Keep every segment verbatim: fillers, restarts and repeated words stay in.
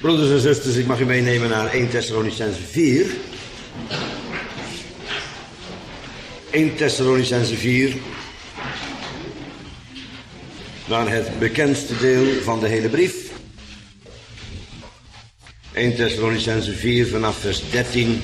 Broeders en zusters, ik mag u meenemen naar Eerste Thessalonicenzen vier. Eerste Thessalonicenzen vier. Naar het bekendste deel van de hele brief. Eerste Thessalonicenzen vier vanaf vers dertien.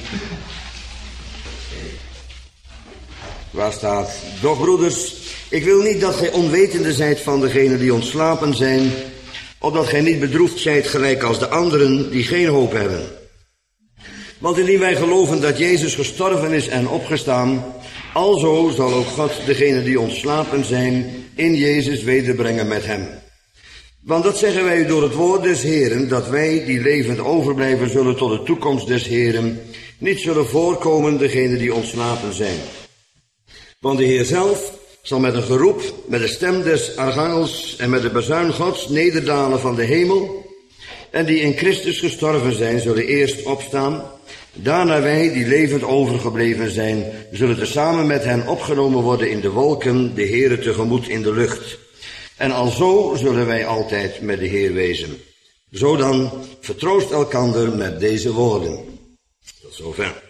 Waar staat: Doch broeders, ik wil niet dat gij onwetende zijt van degenen die ontslapen zijn, opdat gij niet bedroefd zijt gelijk als de anderen die geen hoop hebben. Want indien wij geloven dat Jezus gestorven is en opgestaan, alzo zal ook God degenen die ontslapen zijn in Jezus wederbrengen met hem. Want dat zeggen wij u door het woord des Heeren, dat wij die levend overblijven zullen tot de toekomst des Heeren niet zullen voorkomen degenen die ontslapen zijn. Want de Heer zelf zal met een geroep, met de stem des archangels en met de bazuin Gods nederdalen van de hemel. En die in Christus gestorven zijn, zullen eerst opstaan. Daarna wij, die levend overgebleven zijn, zullen tezamen met hen opgenomen worden in de wolken, de Heere tegemoet in de lucht. En alzo zullen wij altijd met de Heer wezen. Zo dan, vertroost elkander met deze woorden. Tot zover.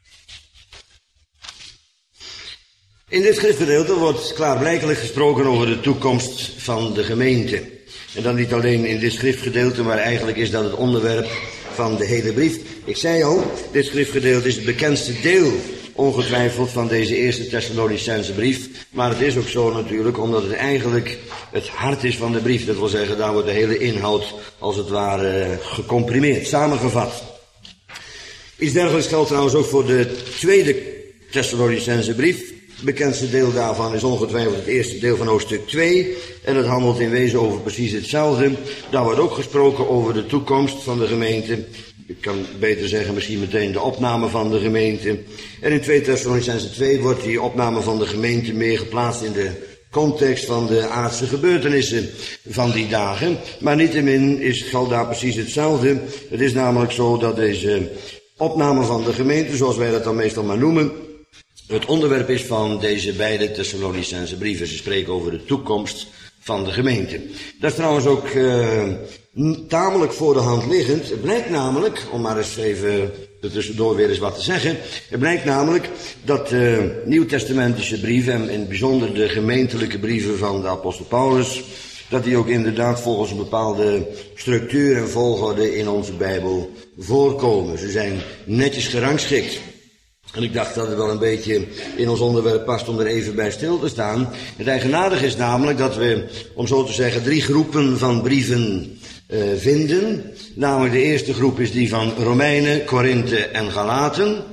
In dit schriftgedeelte wordt klaarblijkelijk gesproken over de toekomst van de gemeente. En dan niet alleen in dit schriftgedeelte, maar eigenlijk is dat het onderwerp van de hele brief. Ik zei al, dit schriftgedeelte is het bekendste deel, ongetwijfeld, van deze Eerste Thessalonicense brief. Maar het is ook zo natuurlijk, omdat het eigenlijk het hart is van de brief. Dat wil zeggen, daar wordt de hele inhoud als het ware gecomprimeerd, samengevat. Iets dergelijks geldt trouwens ook voor de tweede Thessalonicense brief. Het bekendste deel daarvan is ongetwijfeld het eerste deel van hoofdstuk twee. En het handelt in wezen over precies hetzelfde. Daar wordt ook gesproken over de toekomst van de gemeente. Ik kan beter zeggen misschien meteen de opname van de gemeente. En in tweede Thessalonicenzen twee wordt die opname van de gemeente meer geplaatst in de context van de aardse gebeurtenissen van die dagen. Maar niettemin is, geldt daar precies hetzelfde. Het is namelijk zo dat deze opname van de gemeente, zoals wij dat dan meestal maar noemen, het onderwerp is van deze beide Thessalonicense brieven. Ze spreken over de toekomst van de gemeente. Dat is trouwens ook uh, tamelijk voor de hand liggend. Het blijkt namelijk, om maar eens even er tussendoor weer eens wat te zeggen. Het blijkt namelijk dat de uh, nieuwtestamentische brieven, en in het bijzonder de gemeentelijke brieven van de apostel Paulus, dat die ook inderdaad volgens een bepaalde structuur en volgorde in onze Bijbel voorkomen. Ze zijn netjes gerangschikt. En ik dacht dat het wel een beetje in ons onderwerp past om er even bij stil te staan. Het eigenaardige is namelijk dat we, om zo te zeggen, drie groepen van brieven uh, vinden. Namelijk de eerste groep is die van Romeinen, Korinthe en Galaten.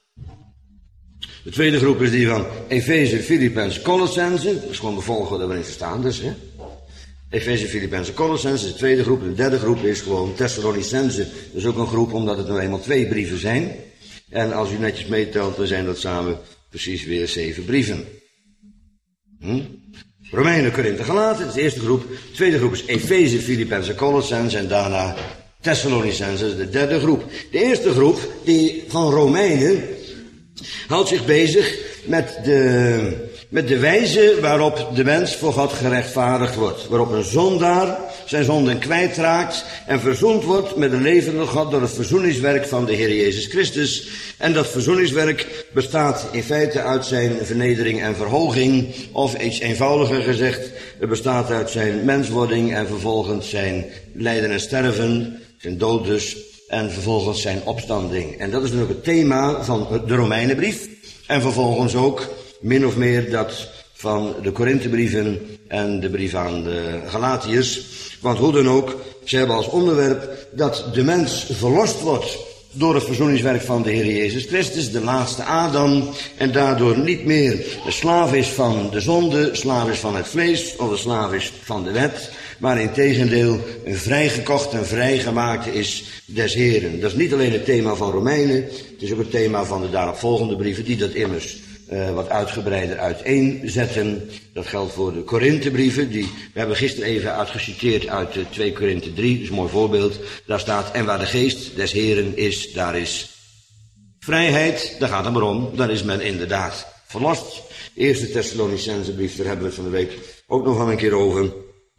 De tweede groep is die van Efeze, Filippenzen, Colossenzen. Dat is gewoon de volgorde waarin ze staan dus, hè. Efeze, Filippenzen, Colossenzen is de tweede groep. De derde groep is gewoon Thessalonicenzen. Dat is ook een groep omdat het nou eenmaal twee brieven zijn. En als u netjes meetelt, dan zijn dat samen precies weer zeven brieven. Hm? Romeinen, Korinthe, Galaten, dat is de eerste groep. De tweede groep is Efeze, Filippenzen, Colossenzen en daarna Thessalonicenzen, de derde groep. De eerste groep, die van Romeinen, houdt zich bezig met de, met de wijze waarop de mens voor God gerechtvaardigd wordt. Waarop een zondaar zijn zonden kwijtraakt en verzoend wordt met de levende God door het verzoeningswerk van de Heer Jezus Christus. En dat verzoeningswerk bestaat in feite uit zijn vernedering en verhoging, of iets eenvoudiger gezegd, het bestaat uit zijn menswording en vervolgens zijn lijden en sterven, zijn dood dus, en vervolgens zijn opstanding. En dat is dan ook het thema van de Romeinenbrief en vervolgens ook min of meer dat van de Korinthebrieven en de brief aan de Galatiërs. Want hoe dan ook, ze hebben als onderwerp dat de mens verlost wordt door het verzoeningswerk van de Heer Jezus Christus, de laatste Adam, en daardoor niet meer de slaaf is van de zonde, slaaf is van het vlees, of de slaaf is van de wet, maar in tegendeel een vrijgekocht en vrijgemaakte is des Heren. Dat is niet alleen het thema van Romeinen, het is ook het thema van de daaropvolgende brieven, die dat immers Uh, wat uitgebreider uiteenzetten. Dat geldt voor de Korinthebrieven. Die, we hebben gisteren even uitgeciteerd uit uh, twee Korinthe drie. Dat is een mooi voorbeeld. Daar staat, en waar de geest des Heren is, daar is vrijheid. Daar gaat het maar om. Daar is men inderdaad verlost. Eerste Thessalonicense brief, daar hebben we het van de week ook nog wel een keer over.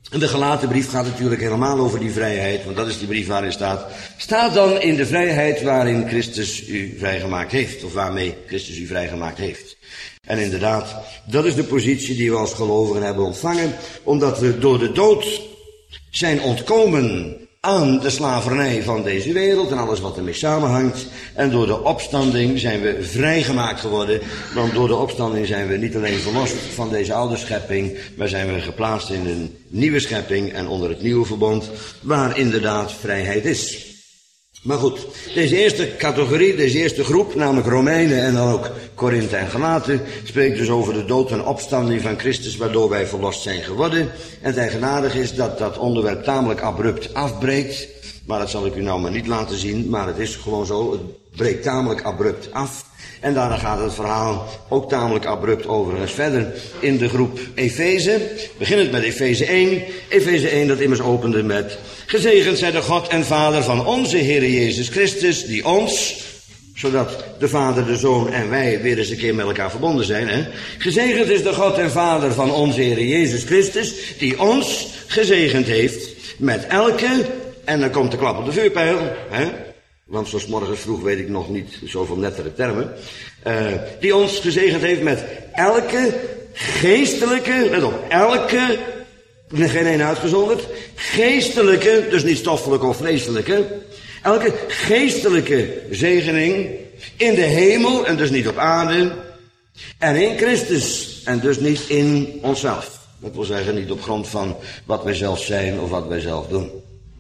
En de Galatenbrief gaat natuurlijk helemaal over die vrijheid, want dat is die brief waarin staat, staat dan in de vrijheid waarin Christus u vrijgemaakt heeft, of waarmee Christus u vrijgemaakt heeft. En inderdaad, dat is de positie die we als gelovigen hebben ontvangen, omdat we door de dood zijn ontkomen aan de slavernij van deze wereld en alles wat ermee samenhangt. En door de opstanding zijn we vrijgemaakt geworden. Want door de opstanding zijn we niet alleen verlost van deze oude schepping, maar zijn we geplaatst in een nieuwe schepping en onder het nieuwe verbond, waar inderdaad vrijheid is. Maar goed, deze eerste categorie, deze eerste groep, namelijk Romeinen en dan ook Korinthe en Galaten, spreekt dus over de dood en opstanding van Christus, waardoor wij verlost zijn geworden. En het eigenaardig is dat dat onderwerp tamelijk abrupt afbreekt, maar dat zal ik u nou maar niet laten zien, maar het is gewoon zo, het breekt tamelijk abrupt af. En daarna gaat het verhaal ook tamelijk abrupt overigens verder in de groep Efeze. Beginnend met Efeze één. Efeze één dat immers opende met: gezegend zij de God en Vader van onze Heer Jezus Christus, die ons, zodat de Vader, de Zoon en wij weer eens een keer met elkaar verbonden zijn. Hè? Gezegend is de God en Vader van onze Heer Jezus Christus, die ons gezegend heeft met elke, en dan komt de klap op de vuurpijl, hè? Want zoals morgens vroeg weet ik nog niet zoveel nettere termen. Uh, die ons gezegend heeft met elke geestelijke, let op, elke, geen één uitgezonderd, geestelijke, dus niet stoffelijke of vleeselijke, elke geestelijke zegening in de hemel en dus niet op aarde en in Christus en dus niet in onszelf. Dat wil zeggen niet op grond van wat wij zelf zijn of wat wij zelf doen.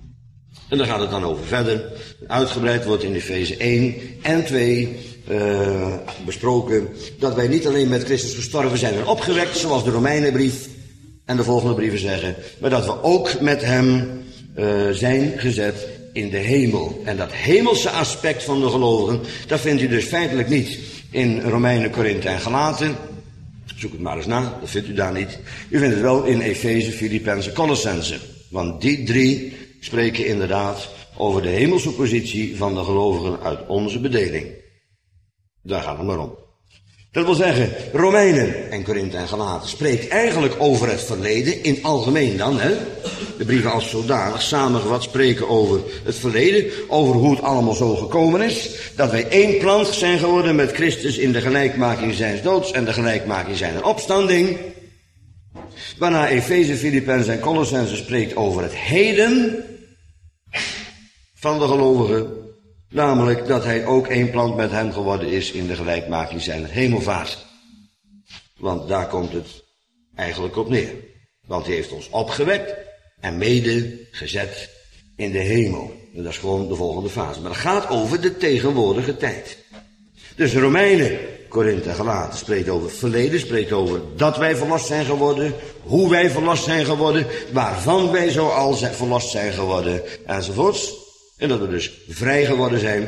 En daar gaat het dan over verder. Uitgebreid wordt in Efeze één en twee uh, besproken dat wij niet alleen met Christus gestorven zijn en opgewekt, zoals de Romeinenbrief en de volgende brieven zeggen, maar dat we ook met hem uh, zijn gezet in de hemel. En dat hemelse aspect van de gelovigen, dat vindt u dus feitelijk niet in Romeinen, Korinthe en Galaten. Zoek het maar eens na, dat vindt u daar niet. U vindt het wel in Efeze, Filippenzen, Colossenzen. Want die drie spreken inderdaad over de hemelse positie van de gelovigen uit onze bedeling. Daar gaat het maar om. Dat wil zeggen, Romeinen en Korinthe en Galaten spreekt eigenlijk over het verleden, in algemeen dan, hè. De brieven als zodanig samengevat spreken over het verleden, over hoe het allemaal zo gekomen is, dat wij één plant zijn geworden met Christus in de gelijkmaking zijns doods en de gelijkmaking zijner opstanding. Waarna Efeze, Filippenzen en Colossenzen spreekt over het heden van de gelovigen, namelijk dat hij ook één plant met hem geworden is in de gelijkmaking zijner hemelvaart. Want daar komt het eigenlijk op neer. Want hij heeft ons opgewekt en mede gezet in de hemel. En dat is gewoon de volgende fase. Maar het gaat over de tegenwoordige tijd. Dus Romeinen, Korinthe en Galaten spreekt over het verleden, spreekt over dat wij verlost zijn geworden, hoe wij verlost zijn geworden, waarvan wij zo al verlost zijn geworden, enzovoorts. En dat we dus vrij geworden zijn.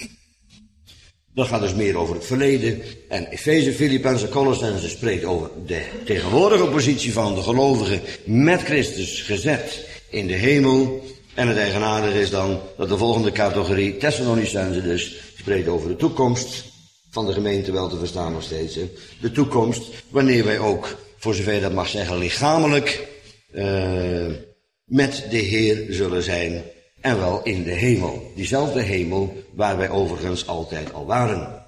Dat gaat dus meer over het verleden. En Efeze, Filippenzen, Colossenzen spreekt over de tegenwoordige positie van de gelovigen met Christus gezet in de hemel. En het eigenaardige is dan dat de volgende categorie, Thessalonicenzen dus, spreekt over de toekomst van de gemeente, wel te verstaan nog steeds. Hè. De toekomst, wanneer wij ook, voor zover je dat mag zeggen, lichamelijk uh, met de Heer zullen zijn. En wel in de hemel. Diezelfde hemel waar wij overigens altijd al waren.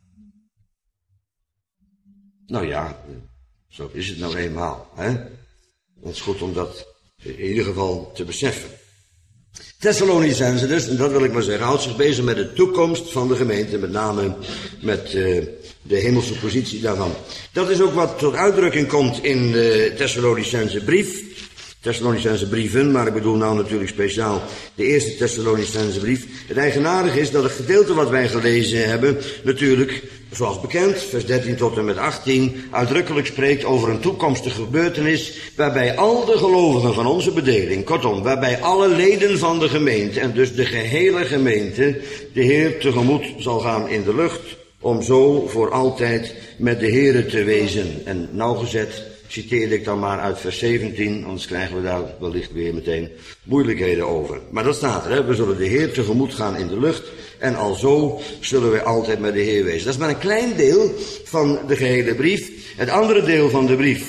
Nou ja, zo is het nou eenmaal. Hè? Het is goed om dat in ieder geval te beseffen. Thessalonicenzen dus, en dat wil ik maar zeggen, houdt zich bezig met de toekomst van de gemeente, met name met uh, de hemelse positie daarvan. Dat is ook wat tot uitdrukking komt in de Thessalonicense brief. Thessalonicense brieven, maar ik bedoel nou natuurlijk speciaal de eerste Thessalonicense brief. Het eigenaardige is dat het gedeelte wat wij gelezen hebben, natuurlijk, zoals bekend, vers dertien tot en met achttien, uitdrukkelijk spreekt over een toekomstige gebeurtenis, waarbij al de gelovigen van onze bedeling, kortom, waarbij alle leden van de gemeente, en dus de gehele gemeente, de Heer tegemoet zal gaan in de lucht, om zo voor altijd met de Heere te wezen. En nauwgezet citeerde ik dan maar uit vers zeventien, anders krijgen we daar wellicht weer meteen moeilijkheden over. Maar dat staat er, hè? We zullen de Heer tegemoet gaan in de lucht en alzo zullen wij altijd met de Heer wezen. Dat is maar een klein deel van de gehele brief. Het andere deel van de brief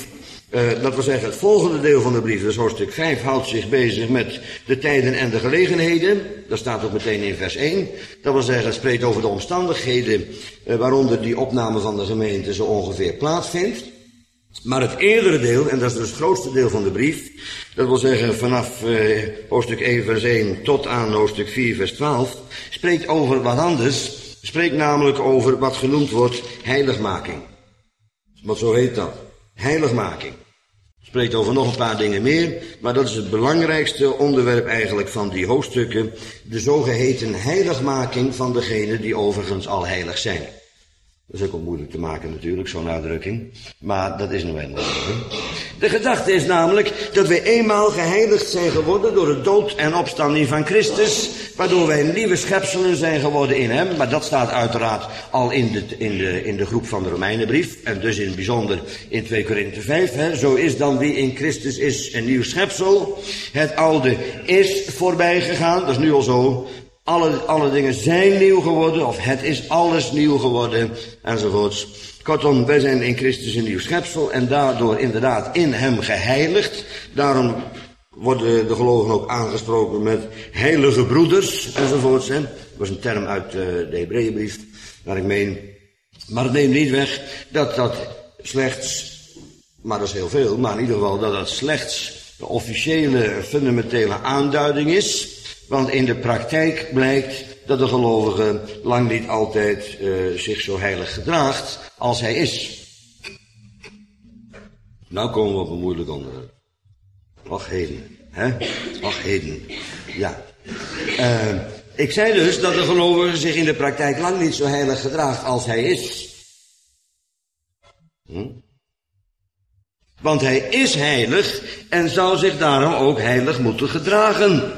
Uh, dat wil zeggen, het volgende deel van de brief, dus hoofdstuk vijf, houdt zich bezig met de tijden en de gelegenheden. Dat staat ook meteen in vers één. Dat wil zeggen, het spreekt over de omstandigheden uh, waaronder die opname van de gemeente zo ongeveer plaatsvindt. Maar het eerdere deel, en dat is dus het grootste deel van de brief, dat wil zeggen vanaf uh, hoofdstuk één vers één tot aan hoofdstuk vier vers twaalf, spreekt over wat anders. Spreekt namelijk over wat genoemd wordt heiligmaking. Want zo heet dat. Heiligmaking. Spreekt over nog een paar dingen meer, maar dat is het belangrijkste onderwerp eigenlijk van die hoofdstukken. De zogeheten heiligmaking van degenen die overigens al heilig zijn. Dat is ook wel moeilijk te maken natuurlijk, zo'n uitdrukking. Maar dat is nou eenmaal zo. De gedachte is namelijk dat wij eenmaal geheiligd zijn geworden door de dood en opstanding van Christus, waardoor wij nieuwe schepselen zijn geworden in hem. Maar dat staat uiteraard al in de, in de, in de groep van de Romeinenbrief, en dus in het bijzonder in twee Korinthe vijf. Hè. Zo is dan wie in Christus is een nieuw schepsel. Het oude is voorbij gegaan, dat is nu al zo. Alle, alle dingen zijn nieuw geworden, of het is alles nieuw geworden, enzovoorts. Kortom, wij zijn in Christus een nieuw schepsel en daardoor inderdaad in hem geheiligd. Daarom worden de gelovigen ook aangesproken met heilige broeders, enzovoorts. Hè. Dat was een term uit uh, de Hebreeënbrief, naar ik meen. Maar het neemt niet weg dat dat slechts, maar dat is heel veel, maar in ieder geval dat dat slechts de officiële, fundamentele aanduiding is. Want in de praktijk blijkt dat de gelovige lang niet altijd uh, zich zo heilig gedraagt als hij is. Nou komen we op een moeilijk onderwerp. Och heden, hè? Och heden, ja. Uh, ik zei dus dat de gelovige zich in de praktijk lang niet zo heilig gedraagt als hij is. Hm? Want hij is heilig en zou zich daarom ook heilig moeten gedragen.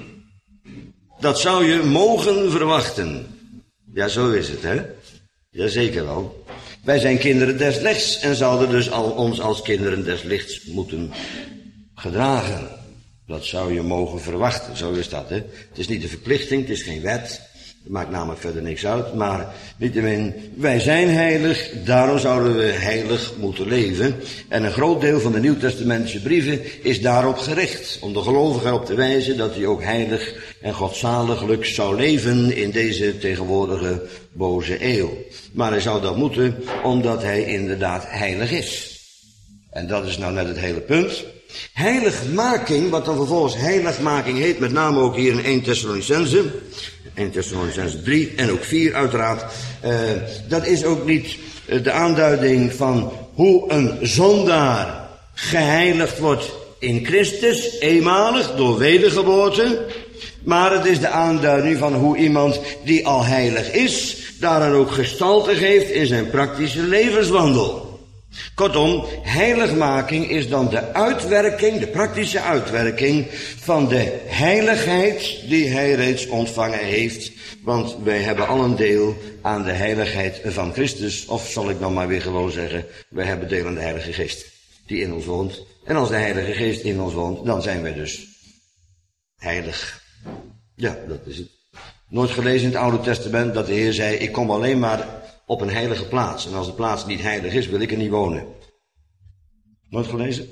Dat zou je mogen verwachten. Ja, zo is het, hè? Jazeker wel. Wij zijn kinderen des lichts en zouden dus al ons als kinderen des lichts moeten gedragen. Dat zou je mogen verwachten, zo is dat, hè? Het is niet een verplichting, het is geen wet. Dat maakt namelijk verder niks uit, maar niettemin, wij zijn heilig, daarom zouden we heilig moeten leven. En een groot deel van de Nieuwtestamentische brieven is daarop gericht, om de gelovige erop te wijzen dat hij ook heilig en godzaliglijk zou leven in deze tegenwoordige boze eeuw. Maar hij zou dat moeten, omdat hij inderdaad heilig is. En dat is nou net het hele punt. Heiligmaking, wat dan vervolgens heiligmaking heet, met name ook hier in Eerste Thessalonicenzen, Eerste Thessalonicenzen drie en ook vier uiteraard, uh, dat is ook niet uh, de aanduiding van hoe een zondaar geheiligd wordt in Christus, eenmalig door wedergeboorte, maar het is de aanduiding van hoe iemand die al heilig is, daaraan ook gestalte geeft in zijn praktische levenswandel. Kortom, heiligmaking is dan de uitwerking, de praktische uitwerking van de heiligheid die hij reeds ontvangen heeft. Want wij hebben al een deel aan de heiligheid van Christus. Of zal ik dan maar weer gewoon zeggen, wij hebben deel aan de Heilige Geest die in ons woont. En als de Heilige Geest in ons woont, dan zijn wij dus heilig. Ja, dat is het. Nooit gelezen in het Oude Testament dat de Heer zei, ik kom alleen maar op een heilige plaats. En als de plaats niet heilig is, wil ik er niet wonen. Nooit gelezen?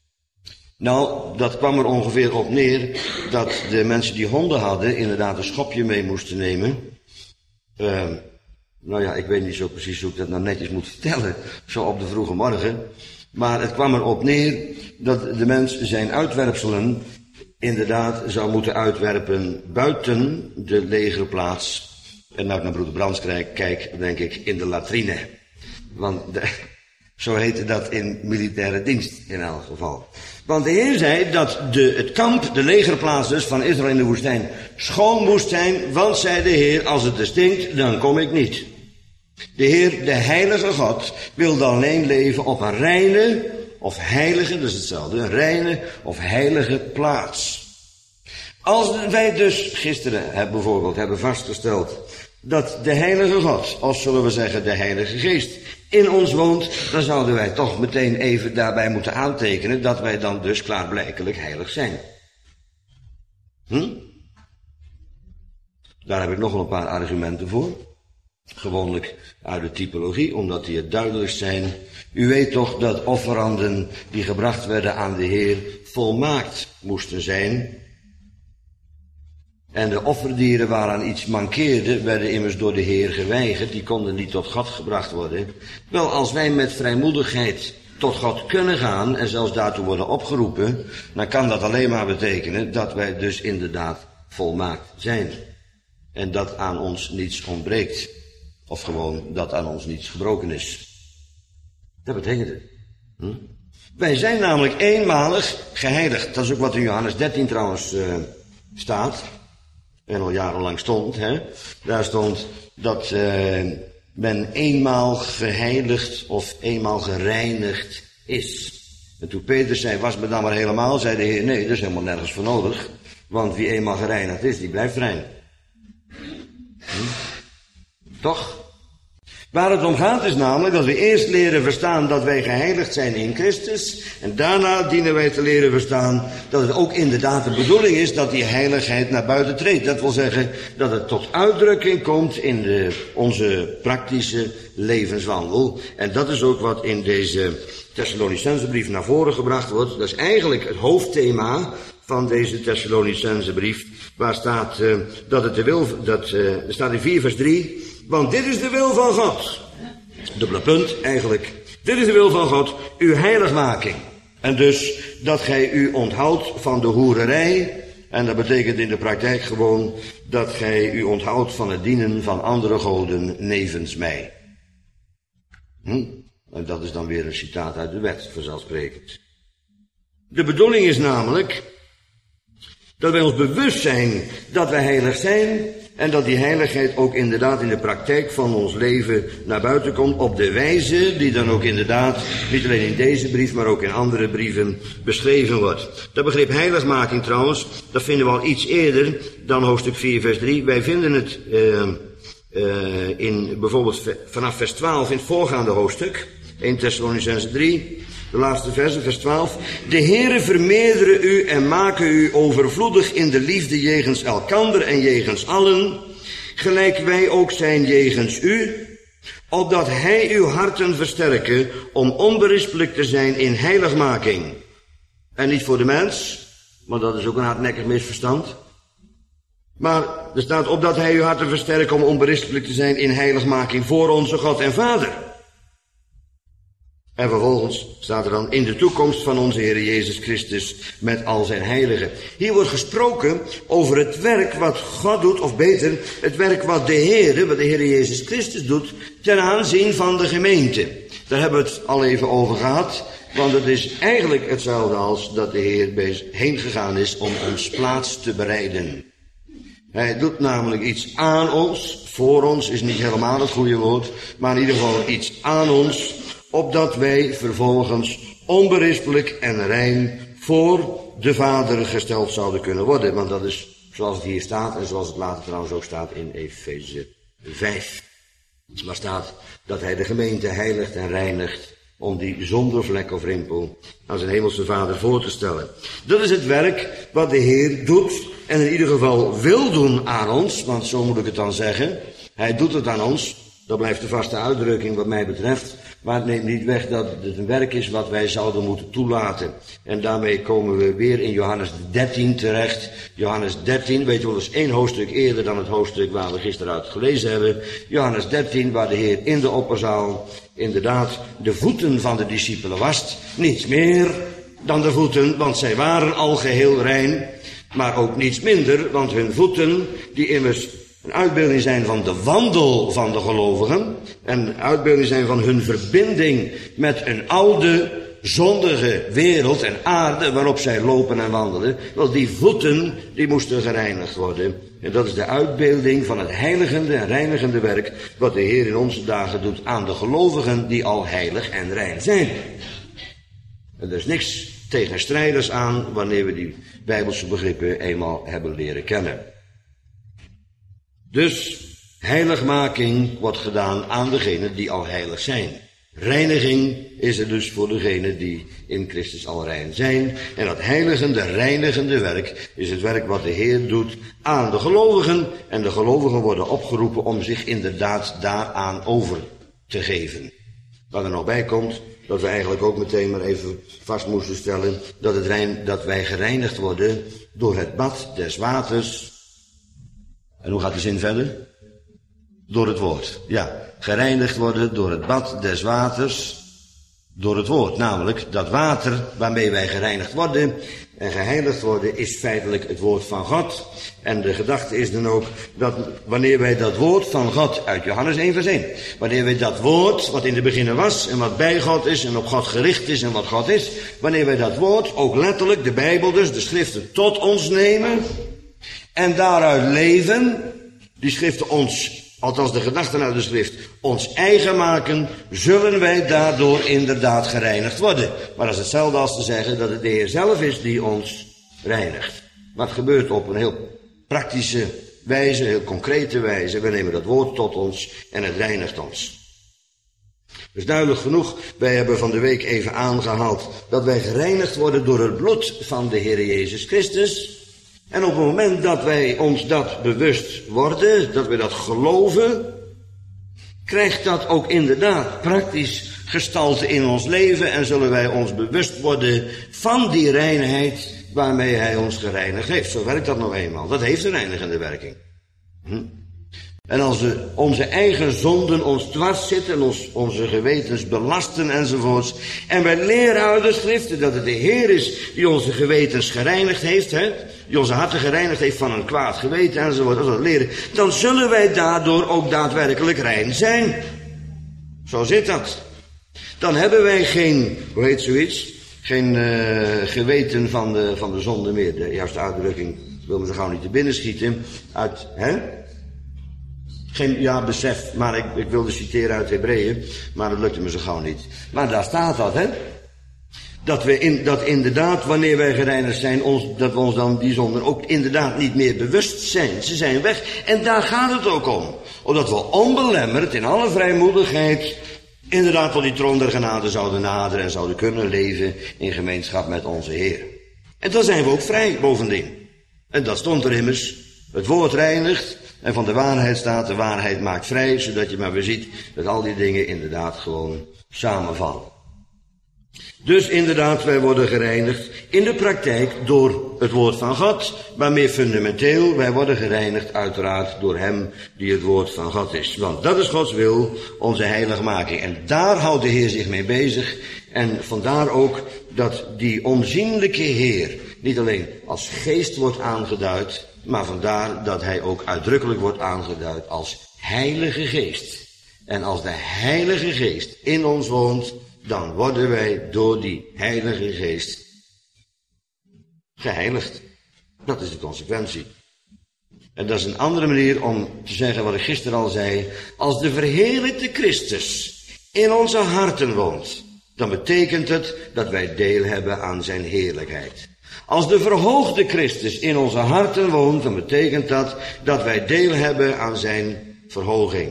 Nou, dat kwam er ongeveer op neer dat de mensen die honden hadden inderdaad een schopje mee moesten nemen. Uh, nou ja, ik weet niet zo precies hoe ik dat nou netjes moet vertellen, zo op de vroege morgen. Maar het kwam erop neer dat de mens zijn uitwerpselen inderdaad zou moeten uitwerpen buiten de legerplaats. En nou ik naar broeder Brands kijk, denk ik in de latrine. Want de, zo heette dat in militaire dienst in elk geval. Want de Heer zei dat de, het kamp, de legerplaats dus van Israël in de woestijn, schoon moest zijn. Want zei de Heer, als het er stinkt, dan kom ik niet. De Heer, de heilige God, wilde alleen leven op een reine of heilige, dat is hetzelfde, een reine of heilige plaats. Als wij dus gisteren hebben bijvoorbeeld hebben vastgesteld dat de heilige God, of zullen we zeggen de Heilige Geest, in ons woont, dan zouden wij toch meteen even daarbij moeten aantekenen dat wij dan dus klaarblijkelijk heilig zijn. Hm? Daar heb ik nog wel een paar argumenten voor. gewoonlijk uit de typologie, omdat die het duidelijkst zijn. U weet toch dat offeranden die gebracht werden aan de Heer volmaakt moesten zijn. En de offerdieren waaraan iets mankeerde, werden immers door de Heer geweigerd. Die konden niet tot God gebracht worden. Wel, als wij met vrijmoedigheid tot God kunnen gaan en zelfs daartoe worden opgeroepen, dan kan dat alleen maar betekenen dat wij dus inderdaad volmaakt zijn. En dat aan ons niets ontbreekt. Of gewoon dat aan ons niets gebroken is. Dat betekent het. Hm? Wij zijn namelijk eenmalig geheiligd. Dat is ook wat in Johannes dertien trouwens uh, staat. En al jarenlang stond. Hè? Daar stond dat uh, men eenmaal geheiligd of eenmaal gereinigd is. En toen Petrus zei, was me dan maar helemaal, zei de Heer, nee, dat is helemaal nergens voor nodig. Want wie eenmaal gereinigd is, die blijft rein. Hm? Toch? Waar het om gaat is namelijk dat we eerst leren verstaan dat wij geheiligd zijn in Christus. En daarna dienen wij te leren verstaan dat het ook inderdaad de bedoeling is dat die heiligheid naar buiten treedt. Dat wil zeggen dat het tot uitdrukking komt in de, onze praktische levenswandel. En dat is ook wat in deze Thessalonicensebrief naar voren gebracht wordt. Dat is eigenlijk het hoofdthema van deze Thessalonicensebrief. Waar staat uh, dat het de wil, dat uh, er staat in vier vers drie. Want dit is de wil van God. Dubbele punt, eigenlijk. Dit is de wil van God, uw heiligmaking. En dus dat gij u onthoudt van de hoererij. En dat betekent in de praktijk gewoon dat gij u onthoudt van het dienen van andere goden nevens mij. Hm? En dat is dan weer een citaat uit de wet, vanzelfsprekend. De bedoeling is namelijk dat wij ons bewust zijn dat wij heilig zijn. En dat die heiligheid ook inderdaad in de praktijk van ons leven naar buiten komt op de wijze die dan ook inderdaad, niet alleen in deze brief, maar ook in andere brieven beschreven wordt. Dat begrip heiligmaking trouwens, dat vinden we al iets eerder dan hoofdstuk vier vers drie. Wij vinden het uh, uh, in bijvoorbeeld vanaf vers twaalf in het voorgaande hoofdstuk, eerste Thessalonicenzen drie. De laatste versen, vers twaalf. De Heere vermeerdere u en maken u overvloedig in de liefde jegens elkander en jegens allen, gelijk wij ook zijn jegens u, opdat hij uw harten versterke om onberispelijk te zijn in heiligmaking. En niet voor de mens, want dat is ook een hardnekkig misverstand. Maar er staat opdat hij uw harten versterke om onberispelijk te zijn in heiligmaking voor onze God en Vader. En vervolgens staat er dan in de toekomst van onze Heer Jezus Christus met al zijn heiligen. Hier wordt gesproken over het werk wat God doet, of beter, het werk wat de Heer, wat de Heer Jezus Christus doet, ten aanzien van de gemeente. Daar hebben we het al even over gehad, want het is eigenlijk hetzelfde als dat de Heer heen gegaan is om ons plaats te bereiden. Hij doet namelijk iets aan ons, voor ons is niet helemaal het goede woord, maar in ieder geval iets aan ons, opdat wij vervolgens onberispelijk en rein voor de Vader gesteld zouden kunnen worden. Want dat is zoals het hier staat en zoals het later trouwens ook staat in Efeze vijf. Waar staat dat hij de gemeente heiligt en reinigt om die zonder vlek of rimpel aan zijn hemelse Vader voor te stellen. Dat is het werk wat de Heer doet en in ieder geval wil doen aan ons, want zo moet ik het dan zeggen. Hij doet het aan ons, dat blijft de vaste uitdrukking wat mij betreft. Maar het neemt niet weg dat het een werk is wat wij zouden moeten toelaten. En daarmee komen we weer in Johannes dertien terecht. Johannes dertien, weet je wel, dat is één hoofdstuk eerder dan het hoofdstuk waar we gisteren uit gelezen hebben. Johannes dertien, waar de Heer in de opperzaal inderdaad de voeten van de discipelen wast. Niets meer dan de voeten, want zij waren al geheel rein. Maar ook niets minder, want hun voeten, die immers een uitbeelding zijn van de wandel van de gelovigen. En een uitbeelding zijn van hun verbinding met een oude, zondige wereld en aarde waarop zij lopen en wandelen. Wel, die voeten, die moesten gereinigd worden. En dat is de uitbeelding van het heiligende en reinigende werk wat de Heer in onze dagen doet aan de gelovigen die al heilig en rein zijn. En er is niks tegenstrijders aan wanneer we die Bijbelse begrippen eenmaal hebben leren kennen. Dus heiligmaking wordt gedaan aan degenen die al heilig zijn. Reiniging is er dus voor degenen die in Christus al rein zijn. En dat heiligende, reinigende werk is het werk wat de Heer doet aan de gelovigen. En de gelovigen worden opgeroepen om zich inderdaad daaraan over te geven. Wat er nog bij komt, dat we eigenlijk ook meteen maar even vast moesten stellen dat, het rein, dat wij gereinigd worden door het bad des waters. En hoe gaat de zin verder? Door het woord. Ja, gereinigd worden door het bad des waters, door het woord. Namelijk, dat water waarmee wij gereinigd worden en geheiligd worden is feitelijk het woord van God. En de gedachte is dan ook dat wanneer wij dat woord van God, uit Johannes één vers één, wanneer wij dat woord wat in de beginnen was en wat bij God is en op God gericht is en wat God is, wanneer wij dat woord ook letterlijk, de Bijbel dus, de schriften tot ons nemen en daaruit leven, die schriften ons, althans de gedachten uit de schrift, ons eigen maken, zullen wij daardoor inderdaad gereinigd worden. Maar dat is hetzelfde als te zeggen dat het de Heer zelf is die ons reinigt. Wat gebeurt op een heel praktische wijze, heel concrete wijze. We nemen dat woord tot ons en het reinigt ons. Dus duidelijk genoeg, wij hebben van de week even aangehaald dat wij gereinigd worden door het bloed van de Heer Jezus Christus. En op het moment dat wij ons dat bewust worden, dat we dat geloven, krijgt dat ook inderdaad praktisch gestalte in ons leven en zullen wij ons bewust worden van die reinheid waarmee Hij ons gereinigd heeft. Zo werkt dat nou eenmaal. Dat heeft een reinigende werking. Hm? En als we onze eigen zonden ons dwars zitten en ons, onze gewetens belasten enzovoorts. En wij leren uit de schriften dat het de Heer is die onze gewetens gereinigd heeft. Hè? Die onze harten gereinigd heeft van een kwaad geweten enzovoort. Als we dat leren, dan zullen wij daardoor ook daadwerkelijk rein zijn. Zo zit dat. Dan hebben wij geen, hoe heet zoiets? Geen uh, geweten van de, van de zonde meer. De juiste uitdrukking wil me zo gauw niet te binnen schieten. Uit, hè? Geen, ja, besef, maar ik, ik wilde citeren uit Hebreeën, maar dat lukte me zo gauw niet. Maar daar staat dat, hè. Dat we in, dat inderdaad, wanneer wij gereinigd zijn, ons, dat we ons dan die zonden ook inderdaad niet meer bewust zijn. Ze zijn weg. En daar gaat het ook om. Omdat we onbelemmerd, in alle vrijmoedigheid, inderdaad tot die troon der genade zouden naderen en zouden kunnen leven in gemeenschap met onze Heer. En dan zijn we ook vrij, bovendien. En dat stond er immers. Het woord reinigt. En van de waarheid staat, de waarheid maakt vrij, zodat je maar weer ziet dat al die dingen inderdaad gewoon samenvallen. Dus inderdaad, wij worden gereinigd in de praktijk door het woord van God, maar meer fundamenteel, wij worden gereinigd uiteraard door Hem die het woord van God is. Want dat is Gods wil, onze heiligmaking. En daar houdt de Heer zich mee bezig. En vandaar ook dat die onzienlijke Heer niet alleen als geest wordt aangeduid, maar vandaar dat Hij ook uitdrukkelijk wordt aangeduid als Heilige Geest. En als de Heilige Geest in ons woont, dan worden wij door die Heilige Geest geheiligd. Dat is de consequentie. En dat is een andere manier om te zeggen wat ik gisteren al zei. Als de verheerlijkte Christus in onze harten woont, dan betekent het dat wij deel hebben aan zijn heerlijkheid. Als de verhoogde Christus in onze harten woont, dan betekent dat dat wij deel hebben aan zijn verhoging.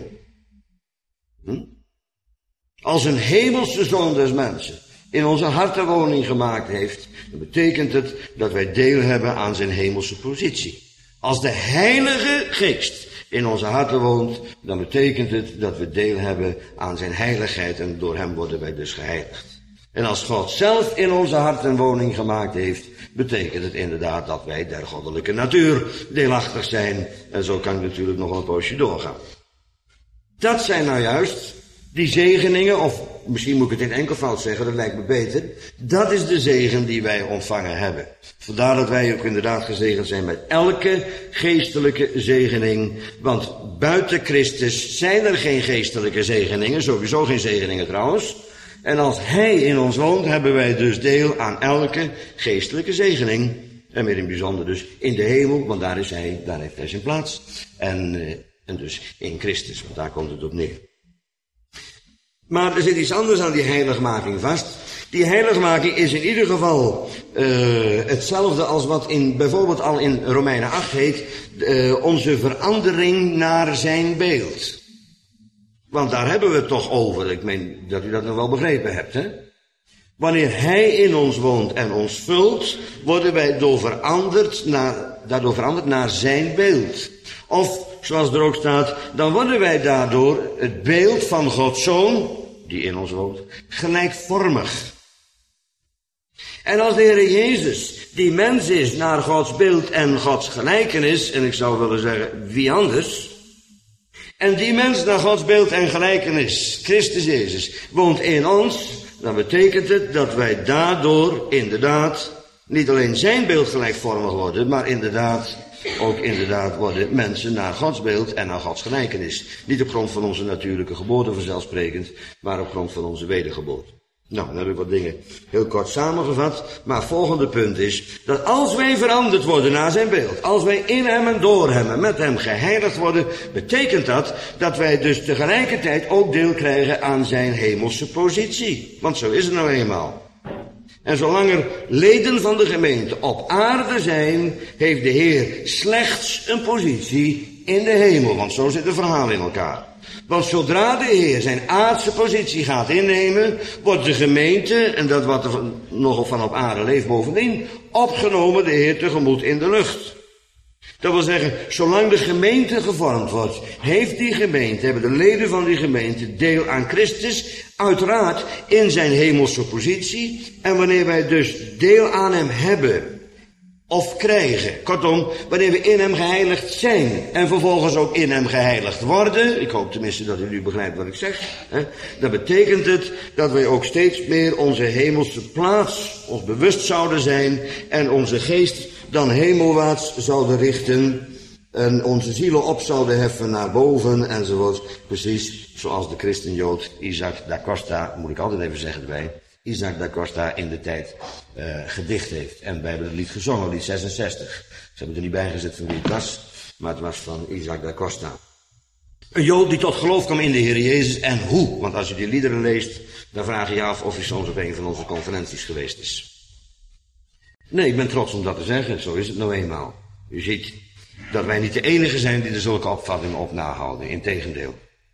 Hm? Als een hemelse zoon des mensen in onze harten woning gemaakt heeft, dan betekent het dat wij deel hebben aan zijn hemelse positie. Als de Heilige Geest in onze harten woont, dan betekent het dat we deel hebben aan zijn heiligheid en door hem worden wij dus geheiligd. En als God zelf in onze harten woning gemaakt heeft, betekent het inderdaad dat wij der goddelijke natuur deelachtig zijn. En zo kan ik natuurlijk nog een poosje doorgaan. Dat zijn nou juist die zegeningen, of misschien moet ik het in enkelvoud zeggen, dat lijkt me beter. Dat is de zegen die wij ontvangen hebben. Vandaar dat wij ook inderdaad gezegend zijn met elke geestelijke zegening. Want buiten Christus zijn er geen geestelijke zegeningen, sowieso geen zegeningen trouwens. En als Hij in ons woont, hebben wij dus deel aan elke geestelijke zegening. En meer in het bijzonder dus in de hemel, want daar is Hij, daar heeft Hij zijn plaats. En, en dus in Christus, want daar komt het op neer. Maar er zit iets anders aan die heiligmaking vast. Die heiligmaking is in ieder geval uh, hetzelfde als wat in, bijvoorbeeld al in Romeinen acht heet, uh, onze verandering naar zijn beeld. Want daar hebben we het toch over. Ik meen dat u dat nog wel begrepen hebt, hè? Wanneer hij in ons woont en ons vult, worden wij door veranderd naar, daardoor veranderd naar zijn beeld. Of, zoals er ook staat, dan worden wij daardoor het beeld van Gods Zoon, die in ons woont, gelijkvormig. En als de Heer Jezus, die mens is naar Gods beeld en Gods gelijkenis, en ik zou willen zeggen, wie anders, en die mens naar Gods beeld en gelijkenis, Christus Jezus, woont in ons, dan betekent het dat wij daardoor inderdaad niet alleen zijn beeld gelijkvormig worden, maar inderdaad ook inderdaad worden mensen naar Gods beeld en naar Gods gelijkenis. Niet op grond van onze natuurlijke geboorte vanzelfsprekend, maar op grond van onze wedergeboorte. Nou, dan heb ik wat dingen heel kort samengevat. Maar het volgende punt is dat als wij veranderd worden naar zijn beeld, als wij in hem en door hem en met hem geheiligd worden, betekent dat dat wij dus tegelijkertijd ook deel krijgen aan zijn hemelse positie. Want zo is het nou eenmaal. En zolang er leden van de gemeente op aarde zijn, heeft de Heer slechts een positie in de hemel. Want zo zit het verhaal in elkaar. Want zodra de Heer zijn aardse positie gaat innemen, wordt de gemeente, en dat wat er van, nog van op aarde leeft bovendien, opgenomen de Heer tegemoet in de lucht. Dat wil zeggen, zolang de gemeente gevormd wordt, heeft die gemeente, hebben de leden van die gemeente deel aan Christus, uiteraard in zijn hemelse positie. En wanneer wij dus deel aan hem hebben, of krijgen, kortom, wanneer we in hem geheiligd zijn en vervolgens ook in hem geheiligd worden, ik hoop tenminste dat u nu begrijpt wat ik zeg, hè, dan betekent het dat wij ook steeds meer onze hemelse plaats ons bewust zouden zijn en onze geest dan hemelwaarts zouden richten en onze zielen op zouden heffen naar boven enzovoort, precies zoals de christenjood Isaac da Costa, moet ik altijd even zeggen erbij, Isaac da Costa in de tijd uh, gedicht heeft. En wij hebben het lied gezongen, lied zesenzestig. Ze hebben er niet bij gezet van wie het was, maar het was van Isaac da Costa. Een Jood die tot geloof kwam in de Heer Jezus en hoe? Want als je die liederen leest, dan vraag je je af of hij soms op een van onze conferenties geweest is. Nee, ik ben trots om dat te zeggen, zo is het nou eenmaal. U ziet dat wij niet de enige zijn die er zulke opvattingen op nahouden, integendeel.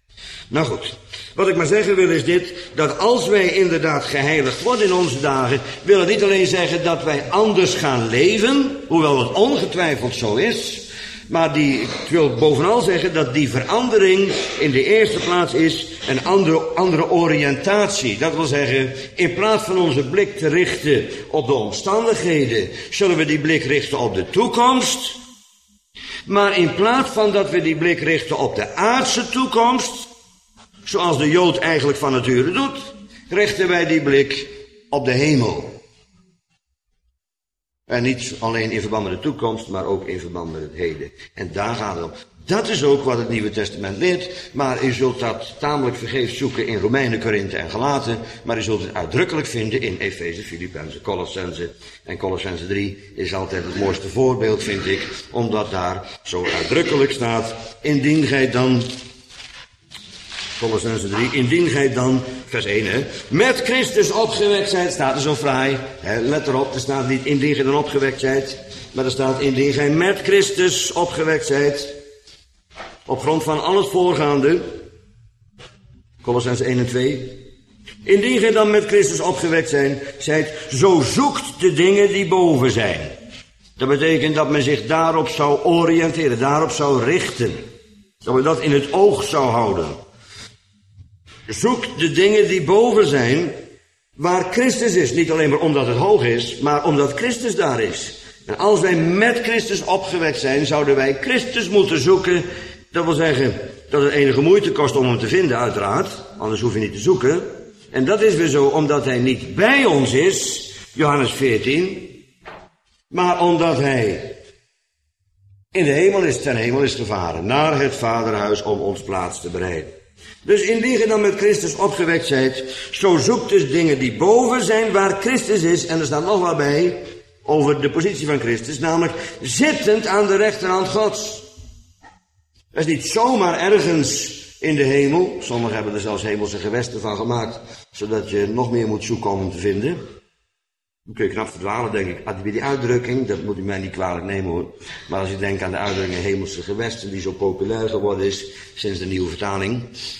Nou goed, wat ik maar zeggen wil is dit, dat als wij inderdaad geheiligd worden in onze dagen, wil het niet alleen zeggen dat wij anders gaan leven, hoewel het ongetwijfeld zo is, maar die, ik wil bovenal zeggen dat die verandering in de eerste plaats is een andere, andere oriëntatie. Dat wil zeggen, in plaats van onze blik te richten op de omstandigheden, zullen we die blik richten op de toekomst. Maar in plaats van dat we die blik richten op de aardse toekomst, zoals de Jood eigenlijk van nature doet, richten wij die blik op de hemel. En niet alleen in verband met de toekomst, maar ook in verband met het heden. En daar gaat het om. Dat is ook wat het Nieuwe Testament leert, maar u zult dat tamelijk vergeefs zoeken in Romeinen, Korinthe en Galaten, maar u zult het uitdrukkelijk vinden in Efeze, Filippenzen, Colossenzen. En Colossenzen drie is altijd het mooiste voorbeeld, vind ik, omdat daar zo uitdrukkelijk staat, indien gij dan, Colossenzen drie, indien gij dan, vers één, hè, met Christus opgewekt zijt, staat er zo fraai, hè, let erop, er staat niet indien gij dan opgewekt zijt, maar er staat indien gij met Christus opgewekt zijt, op grond van al het voorgaande, Colossenzen één en twee, indien gij dan met Christus opgewekt zijn, zijt, zo zoekt de dingen die boven zijn. Dat betekent dat men zich daarop zou oriënteren, daarop zou richten. Dat we dat in het oog zou houden. Zoekt de dingen die boven zijn, waar Christus is. Niet alleen maar omdat het hoog is, maar omdat Christus daar is. En als wij met Christus opgewekt zijn, zouden wij Christus moeten zoeken. Dat wil zeggen dat het enige moeite kost om hem te vinden, uiteraard. Anders hoef je niet te zoeken. En dat is weer zo omdat hij niet bij ons is, Johannes veertien. Maar omdat hij in de hemel is, ten hemel is gevaren, naar het vaderhuis om ons plaats te bereiden. Dus indien je dan met Christus opgewekt zijt, zo zoekt dus dingen die boven zijn waar Christus is. En er staat nog wat bij over de positie van Christus, namelijk zittend aan de rechterhand Gods. Dat is niet zomaar ergens in de hemel. Sommigen hebben er zelfs hemelse gewesten van gemaakt, zodat je nog meer moet zoeken om hem te vinden. Dan kun je knap verdwalen, denk ik. Bij die uitdrukking, dat moet u mij niet kwalijk nemen hoor. Maar als je denkt aan de uitdrukking hemelse gewesten, die zo populair geworden is sinds de nieuwe vertaling.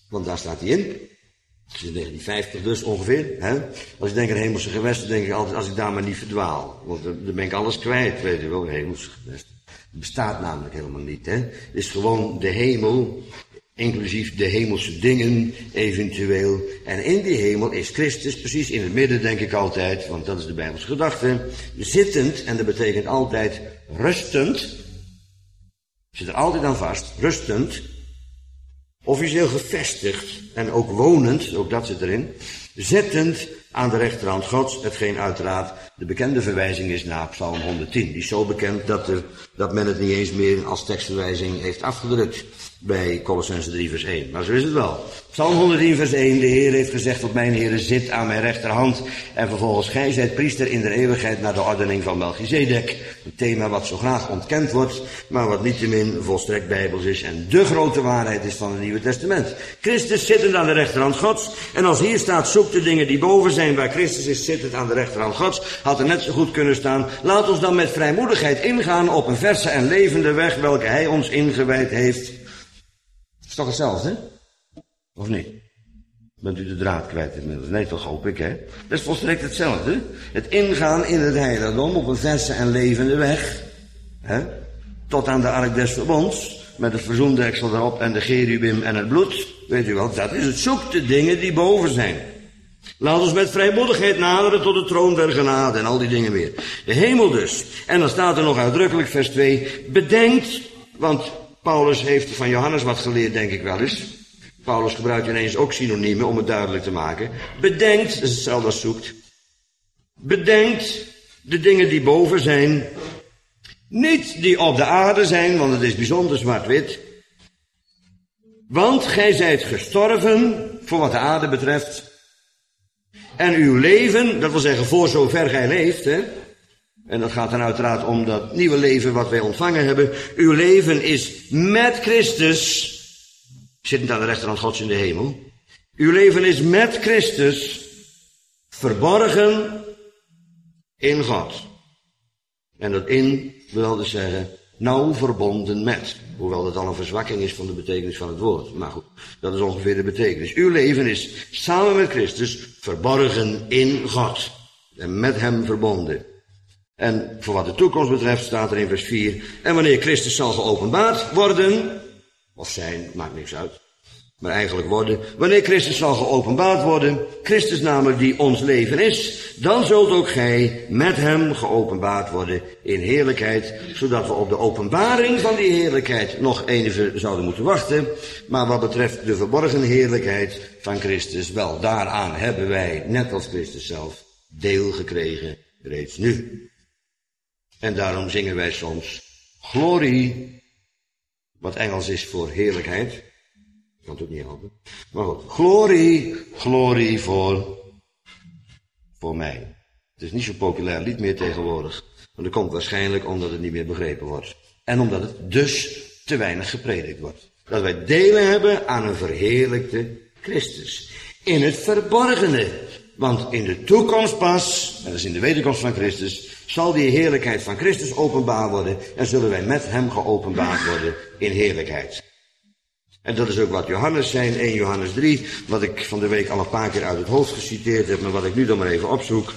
Want daar staat hij in. Het is in negentien vijftig dus ongeveer. Hè? Als ik denk aan hemelse gewesten, denk ik altijd, als ik daar maar niet verdwaal. Want dan ben ik alles kwijt, weet je wel, hemelse gewesten. Het bestaat namelijk helemaal niet. Hè? Het is gewoon de hemel, inclusief de hemelse dingen eventueel. En in die hemel is Christus precies in het midden, denk ik altijd, want dat is de Bijbelse gedachte, zittend, en dat betekent altijd rustend. Zit er altijd aan vast, rustend, officieel gevestigd en ook wonend, ook dat zit erin, zittend aan de rechterhand Gods, hetgeen uiteraard de bekende verwijzing is naar Psalm honderdtien. Die is zo bekend dat, er, dat men het niet eens meer als tekstverwijzing heeft afgedrukt bij Kolossenzen drie vers één. Maar zo is het wel. Psalm honderdtien vers één, de Heer heeft gezegd tot mijn Heere, zit aan mijn rechterhand. En vervolgens, gij zijt priester in de eeuwigheid naar de ordening van Melchizedek. Een thema wat zo graag ontkend wordt, maar wat niettemin volstrekt bijbels is en de grote waarheid is van het Nieuwe Testament. Christus zittend aan de rechterhand Gods. En als hier staat, zoek de dingen die boven zijn, waar Christus is zittend aan de rechterhand Gods, had er net zo goed kunnen staan, laat ons dan met vrijmoedigheid ingaan op een verse en levende weg, welke hij ons ingewijd heeft. Het is toch hetzelfde, hè? Of niet? Bent u de draad kwijt inmiddels? Nee, toch hoop ik, hè? Dat is volstrekt hetzelfde. Het ingaan in het heiligdom op een verse en levende weg, hè? Tot aan de ark des verbonds, met het verzoendeksel erop en de cherubim en het bloed. Weet u wel, dat is het. Zoek de dingen die boven zijn. Laat ons met vrijmoedigheid naderen tot de troon der genade en al die dingen meer. De hemel dus. En dan staat er nog uitdrukkelijk vers twee. Bedenkt, want Paulus heeft van Johannes wat geleerd, denk ik wel eens. Paulus gebruikt ineens ook synoniemen om het duidelijk te maken. Bedenkt, dat is hetzelfde als zoekt. Bedenkt de dingen die boven zijn. Niet die op de aarde zijn, want het is bijzonder zwart-wit. Want gij zijt gestorven, voor wat de aarde betreft. En uw leven, dat wil zeggen voor zover gij leeft, hè. En dat gaat dan uiteraard om dat nieuwe leven wat wij ontvangen hebben. Uw leven is met Christus, zittend aan de rechterhand Gods in de hemel. Uw leven is met Christus verborgen in God. En dat in wil dus zeggen nauw verbonden met. Hoewel dat al een verzwakking is van de betekenis van het woord. Maar goed, dat is ongeveer de betekenis. Uw leven is samen met Christus verborgen in God. En met hem verbonden. En voor wat de toekomst betreft staat er in vers vier. En wanneer Christus zal geopenbaard worden, of zijn, maakt niks uit. Maar eigenlijk worden. Wanneer Christus zal geopenbaard worden, Christus namelijk die ons leven is, dan zult ook gij met hem geopenbaard worden in heerlijkheid, zodat we op de openbaring van die heerlijkheid nog even zouden moeten wachten. Maar wat betreft de verborgen heerlijkheid van Christus, wel, daaraan hebben wij, net als Christus zelf, deel gekregen, reeds nu. En daarom zingen wij soms glorie, wat Engels is voor heerlijkheid. Ik kan het ook niet helpen. Maar goed, glorie, glorie voor, voor mij. Het is niet zo'n populair lied meer tegenwoordig. Maar dat komt waarschijnlijk omdat het niet meer begrepen wordt. En omdat het dus te weinig gepredikt wordt. Dat wij delen hebben aan een verheerlijkte Christus. In het verborgene. Want in de toekomst pas, en dat is in de wederkomst van Christus, zal die heerlijkheid van Christus openbaar worden en zullen wij met hem geopenbaard worden in heerlijkheid. En dat is ook wat Johannes zei in één Johannes drie, wat ik van de week al een paar keer uit het hoofd geciteerd heb, maar wat ik nu dan maar even opzoek,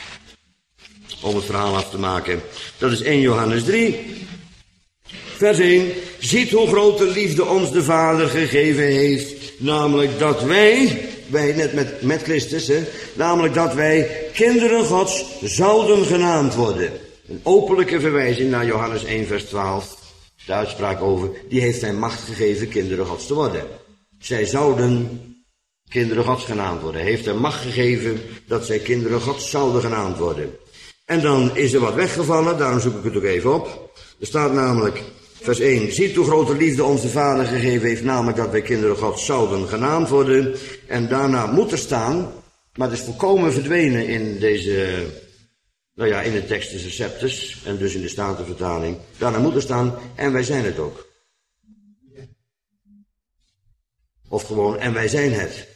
om het verhaal af te maken. Dat is één Johannes drie, vers één. Ziet hoe grote liefde ons de Vader gegeven heeft, namelijk dat wij, wij net met, met Christus, hè, namelijk dat wij kinderen Gods zouden genaamd worden. Een openlijke verwijzing naar Johannes één vers twaalf. De uitspraak over, die heeft hij macht gegeven kinderen Gods te worden. Zij zouden kinderen Gods genaamd worden. Hij heeft hem macht gegeven dat zij kinderen Gods zouden genaamd worden. En dan is er wat weggevallen, daarom zoek ik het ook even op. Er staat namelijk, vers één, ziet hoe grote liefde ons de Vader gegeven heeft, namelijk dat wij kinderen Gods zouden genaamd worden. En daarna moet er staan, maar het is volkomen verdwenen in deze, nou ja, in de tekst des receptus, en dus in de Statenvertaling. Daarna moet er staan, en wij zijn het ook. Of gewoon, en wij zijn het.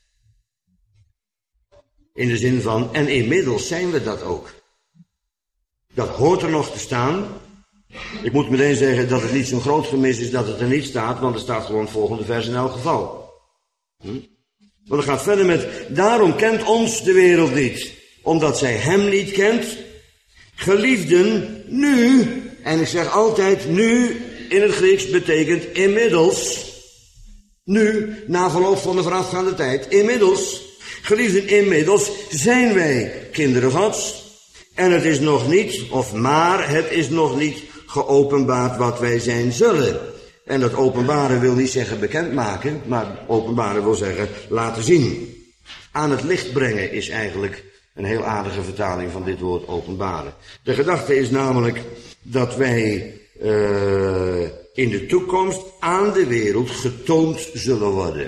In de zin van, en inmiddels zijn we dat ook. Dat hoort er nog te staan. Ik moet meteen zeggen dat het niet zo'n groot gemis is dat het er niet staat, want er staat gewoon het volgende vers in elk geval. Hm? Want het gaat verder met, daarom kent ons de wereld niet, omdat zij hem niet kent. Geliefden, nu, en ik zeg altijd nu, in het Grieks betekent inmiddels, nu, na verloop van de voorafgaande tijd, inmiddels, geliefden, inmiddels zijn wij kinderen Gods. En het is nog niet, of maar, het is nog niet geopenbaard wat wij zijn zullen. En dat openbaren wil niet zeggen bekendmaken, maar openbaren wil zeggen laten zien. Aan het licht brengen is eigenlijk een heel aardige vertaling van dit woord openbaren. De gedachte is namelijk dat wij uh, in de toekomst aan de wereld getoond zullen worden.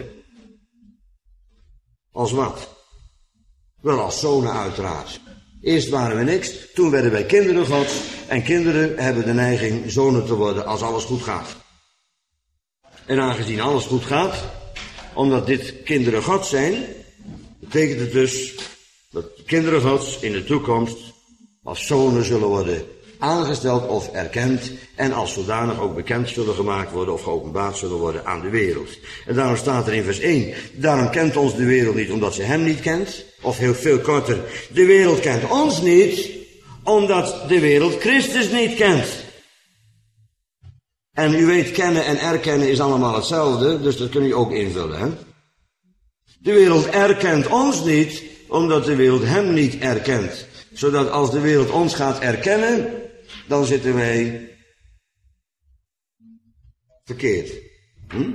Als wat? Wel als zonen uiteraard. Eerst waren we niks, toen werden wij kinderen Gods. En kinderen hebben de neiging zonen te worden als alles goed gaat. En aangezien alles goed gaat, omdat dit kinderen Gods zijn, betekent het dus dat kinderen Gods in de toekomst als zonen zullen worden aangesteld of erkend en als zodanig ook bekend zullen gemaakt worden of geopenbaard zullen worden aan de wereld. En daarom staat er in vers één, daarom kent ons de wereld niet omdat ze hem niet kent, of heel veel korter, de wereld kent ons niet omdat de wereld Christus niet kent. En u weet, kennen en erkennen is allemaal hetzelfde, dus dat kun je ook invullen, hè? De wereld erkent ons niet omdat de wereld hem niet erkent. Zodat als de wereld ons gaat erkennen, dan zitten wij verkeerd. Hm?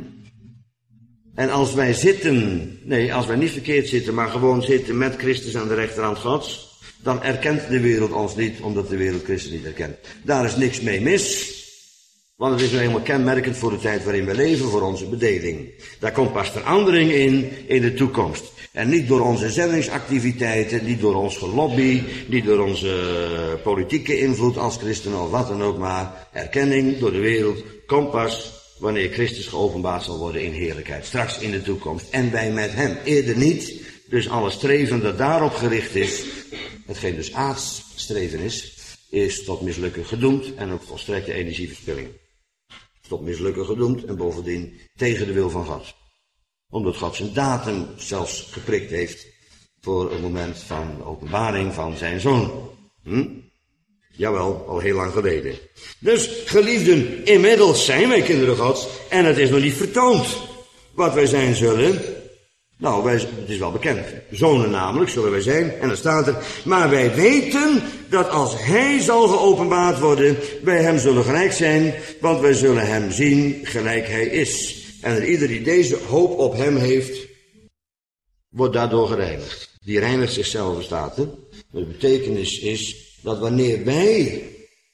En als wij zitten, nee, als wij niet verkeerd zitten, maar gewoon zitten met Christus aan de rechterhand Gods, dan erkent de wereld ons niet, omdat de wereld Christus niet erkent. Daar is niks mee mis, want het is nou helemaal kenmerkend voor de tijd waarin we leven, voor onze bedeling. Daar komt pas verandering in, in de toekomst. En niet door onze zendingsactiviteiten, niet door ons gelobby, niet door onze politieke invloed als christenen of wat dan ook, maar erkenning door de wereld komt pas wanneer Christus geopenbaard zal worden in heerlijkheid. Straks in de toekomst. En wij met hem. Eerder niet. Dus alle streven dat daarop gericht is, hetgeen dus aards streven is, is tot mislukken gedoemd en ook volstrekte energieverspilling. Tot mislukken gedoemd en bovendien tegen de wil van God. Omdat God zijn datum zelfs geprikt heeft voor het moment van de openbaring van zijn zoon. Hm? Jawel, al heel lang geleden. Dus, geliefden, inmiddels zijn wij kinderen Gods en het is nog niet vertoond wat wij zijn zullen. Nou, wij, het is wel bekend. Zonen namelijk zullen wij zijn. En dan staat er, maar wij weten dat als hij zal geopenbaard worden, wij hem zullen gelijk zijn, want wij zullen hem zien gelijk hij is. En er ieder die deze hoop op hem heeft, wordt daardoor gereinigd. Die reinigt zichzelf, staat er. De betekenis is dat wanneer wij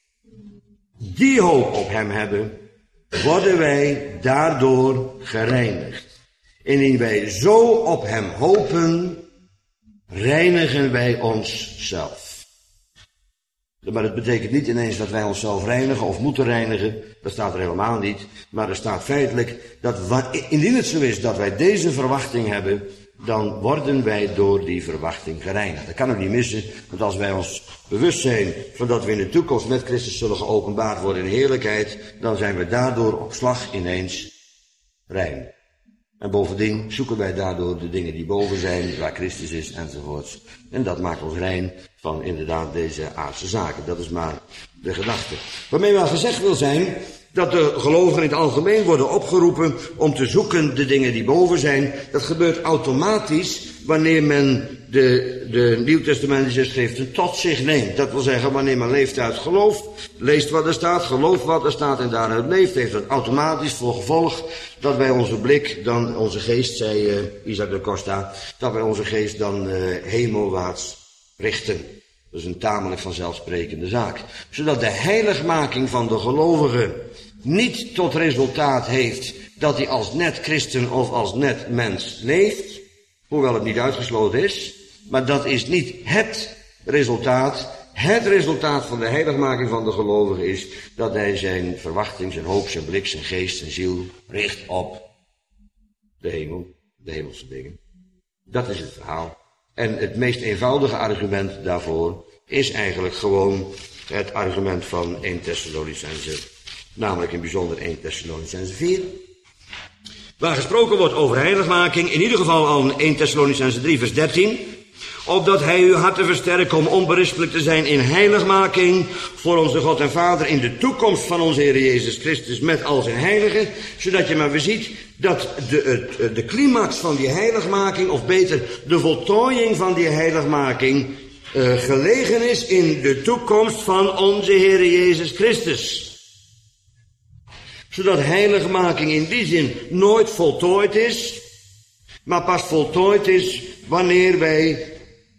die hoop op hem hebben, worden wij daardoor gereinigd. Indien wij zo op hem hopen, reinigen wij onszelf. Maar dat betekent niet ineens dat wij onszelf reinigen of moeten reinigen. Dat staat er helemaal niet. Maar er staat feitelijk dat indien het zo is dat wij deze verwachting hebben, dan worden wij door die verwachting gereinigd. Dat kan ook niet missen, want als wij ons bewust zijn van dat we in de toekomst met Christus zullen geopenbaard worden in heerlijkheid, dan zijn we daardoor op slag ineens rein. En bovendien zoeken wij daardoor de dingen die boven zijn, waar Christus is enzovoorts. En dat maakt ons rein van inderdaad deze aardse zaken. Dat is maar de gedachte. Waarmee wel gezegd wil zijn dat de gelovigen in het algemeen worden opgeroepen om te zoeken de dingen die boven zijn. Dat gebeurt automatisch wanneer men de, de Nieuwtestamentische schriften tot zich neemt. Dat wil zeggen, wanneer men leeft uit geloof, leest wat er staat, gelooft wat er staat en daaruit leeft, heeft dat automatisch voor gevolg dat wij onze blik dan, onze geest, zei uh, Isaac de Costa, dat wij onze geest dan uh, hemelwaarts richten. Dat is een tamelijk vanzelfsprekende zaak. Zodat de heiligmaking van de gelovige niet tot resultaat heeft dat hij als net christen of als net mens leeft, hoewel het niet uitgesloten is, maar dat is niet het resultaat. Het resultaat van de heiligmaking van de gelovige is dat hij zijn verwachting, zijn hoop, zijn blik, zijn geest, zijn ziel richt op de hemel, de hemelse dingen. Dat is het verhaal. En het meest eenvoudige argument daarvoor is eigenlijk gewoon het argument van Eerste Thessalonicenzen, namelijk in bijzonder Eerste Thessalonicenzen vier. waar gesproken wordt over heiligmaking, in ieder geval al in Eerste Thessalonicenzen drie vers dertien, opdat hij uw harten versterken om onberispelijk te zijn in heiligmaking voor onze God en Vader in de toekomst van onze Heer Jezus Christus met al zijn heiligen, zodat je maar weer ziet dat de, de, de climax van die heiligmaking, of beter de voltooiing van die heiligmaking, uh, gelegen is in de toekomst van onze Heer Jezus Christus. Zodat heiligmaking in die zin nooit voltooid is, maar pas voltooid is wanneer wij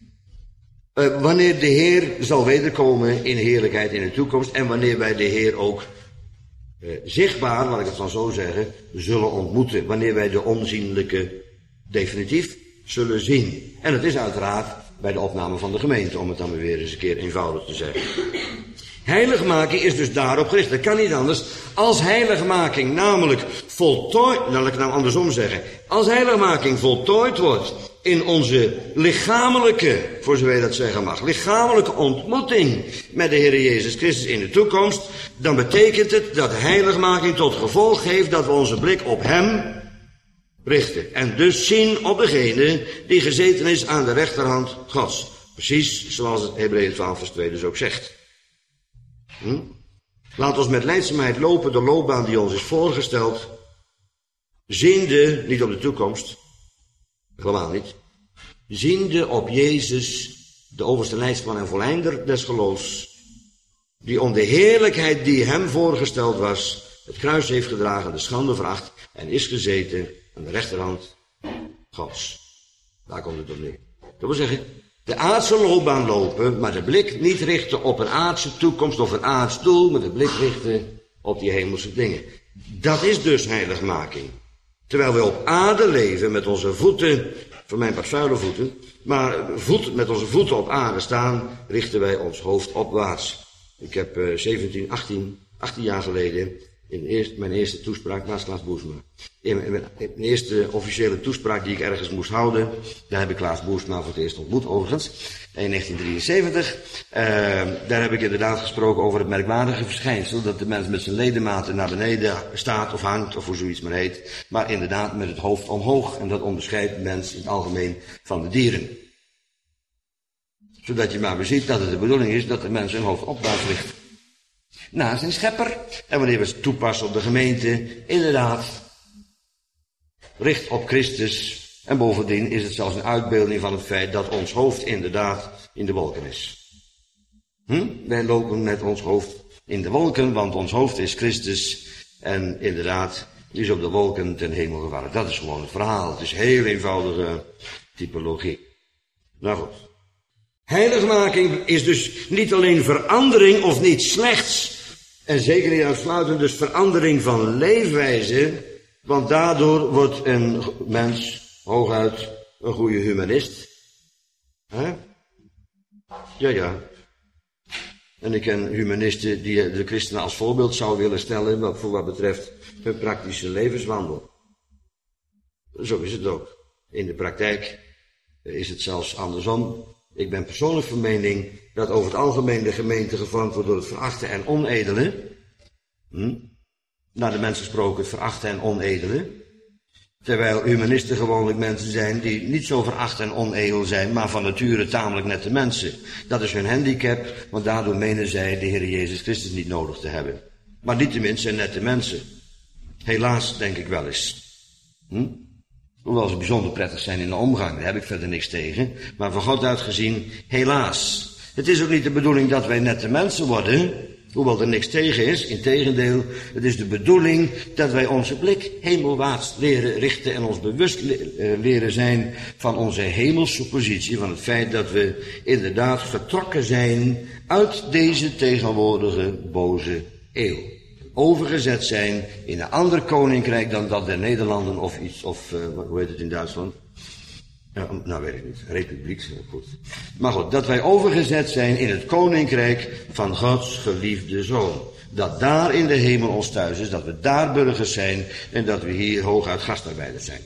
Uh, wanneer de Heer zal wederkomen in heerlijkheid in de toekomst en wanneer wij de Heer ook uh, zichtbaar, laat ik het dan zo zeggen, zullen ontmoeten. Wanneer wij de onzienlijke definitief zullen zien. En het is uiteraard bij de opname van de gemeente, om het dan weer eens een keer eenvoudig te zeggen. Heiligmaking is dus daarop gericht. Dat kan niet anders. Als heiligmaking namelijk voltooid, nou laat ik het nou andersom zeggen. Als heiligmaking voltooid wordt in onze lichamelijke, voor zover je dat zeggen mag, lichamelijke ontmoeting met de Heer Jezus Christus in de toekomst, dan betekent het dat heiligmaking tot gevolg heeft dat we onze blik op Hem richten. En dus zien op degene die gezeten is aan de rechterhand Gods. Precies zoals het Hebreeën twaalf vers twee dus ook zegt. Hm? Laat ons met lijdzaamheid lopen de loopbaan die ons is voorgesteld, ziende, niet op de toekomst, helemaal niet, ziende op Jezus, de overste leidsman en volleinder des geloofs, die om de heerlijkheid die hem voorgesteld was, het kruis heeft gedragen, de schande veracht en is gezeten aan de rechterhand Gods. Daar komt het op neer. Dat wil zeggen, de aardse loopbaan lopen, maar de blik niet richten op een aardse toekomst of een aards doel, maar de blik richten op die hemelse dingen. Dat is dus heiligmaking. Terwijl we op aarde leven met onze voeten, voor mijn part vuile voeten, maar voet, met onze voeten op aarde staan, richten wij ons hoofd opwaarts. Ik heb uh, zeventien, achttien, achttien jaar geleden in eerst, mijn eerste toespraak naast Klaas Boersma. In, in mijn eerste officiële toespraak die ik ergens moest houden, daar heb ik Klaas Boersma voor het eerst ontmoet overigens, in negentien drieënzeventig. Uh, daar heb ik inderdaad gesproken over het merkwaardige verschijnsel dat de mens met zijn ledematen naar beneden staat of hangt of hoe zoiets maar heet, maar inderdaad met het hoofd omhoog. En dat onderscheidt de mens in het algemeen van de dieren. Zodat je maar weer ziet dat het de bedoeling is dat de mens zijn hoofd opwaarts richt naar zijn schepper. En wanneer we het toepassen op de gemeente, inderdaad, richt op Christus. En bovendien is het zelfs een uitbeelding van het feit dat ons hoofd inderdaad in de wolken is. Hm? Wij lopen met ons hoofd in de wolken, want ons hoofd is Christus. En inderdaad, die is op de wolken ten hemel gevaren. Dat is gewoon het verhaal. Het is heel eenvoudige typologie. Nou goed. Heiligmaking is dus niet alleen verandering of niet slechts, en zeker niet uitsluitend dus verandering van leefwijze, want daardoor wordt een mens hooguit een goede humanist. Hè? Ja, ja. En ik ken humanisten die de christenen als voorbeeld zouden willen stellen wat voor wat betreft hun praktische levenswandel. Zo is het ook. In de praktijk is het zelfs andersom. Ik ben persoonlijk van mening dat over het algemeen de gemeente gevormd wordt door het verachten en onedele. Hm? Naar de mens gesproken het verachten en onedele. Terwijl humanisten gewoonlijk mensen zijn die niet zo veracht en onedel zijn, maar van nature tamelijk nette mensen. Dat is hun handicap, want daardoor menen zij de Heer Jezus Christus niet nodig te hebben. Maar niettemin zijn nette mensen. Helaas, denk ik wel eens. Hm? Hoewel ze bijzonder prettig zijn in de omgang, daar heb ik verder niks tegen. Maar van God uit gezien, helaas. Het is ook niet de bedoeling dat wij nette mensen worden, hoewel er niks tegen is. Integendeel, het is de bedoeling dat wij onze blik hemelwaarts leren richten en ons bewust leren zijn van onze hemelse positie, van het feit dat we inderdaad vertrokken zijn uit deze tegenwoordige boze eeuw. Overgezet zijn in een ander koninkrijk dan dat der Nederlanden of iets, of uh, hoe heet het in Duitsland? Ja, nou weet ik niet, republiek, goed. Maar goed, dat wij overgezet zijn in het koninkrijk van Gods geliefde Zoon. Dat daar in de hemel ons thuis is, dat we daar burgers zijn en dat we hier hooguit gastarbeiders zijn.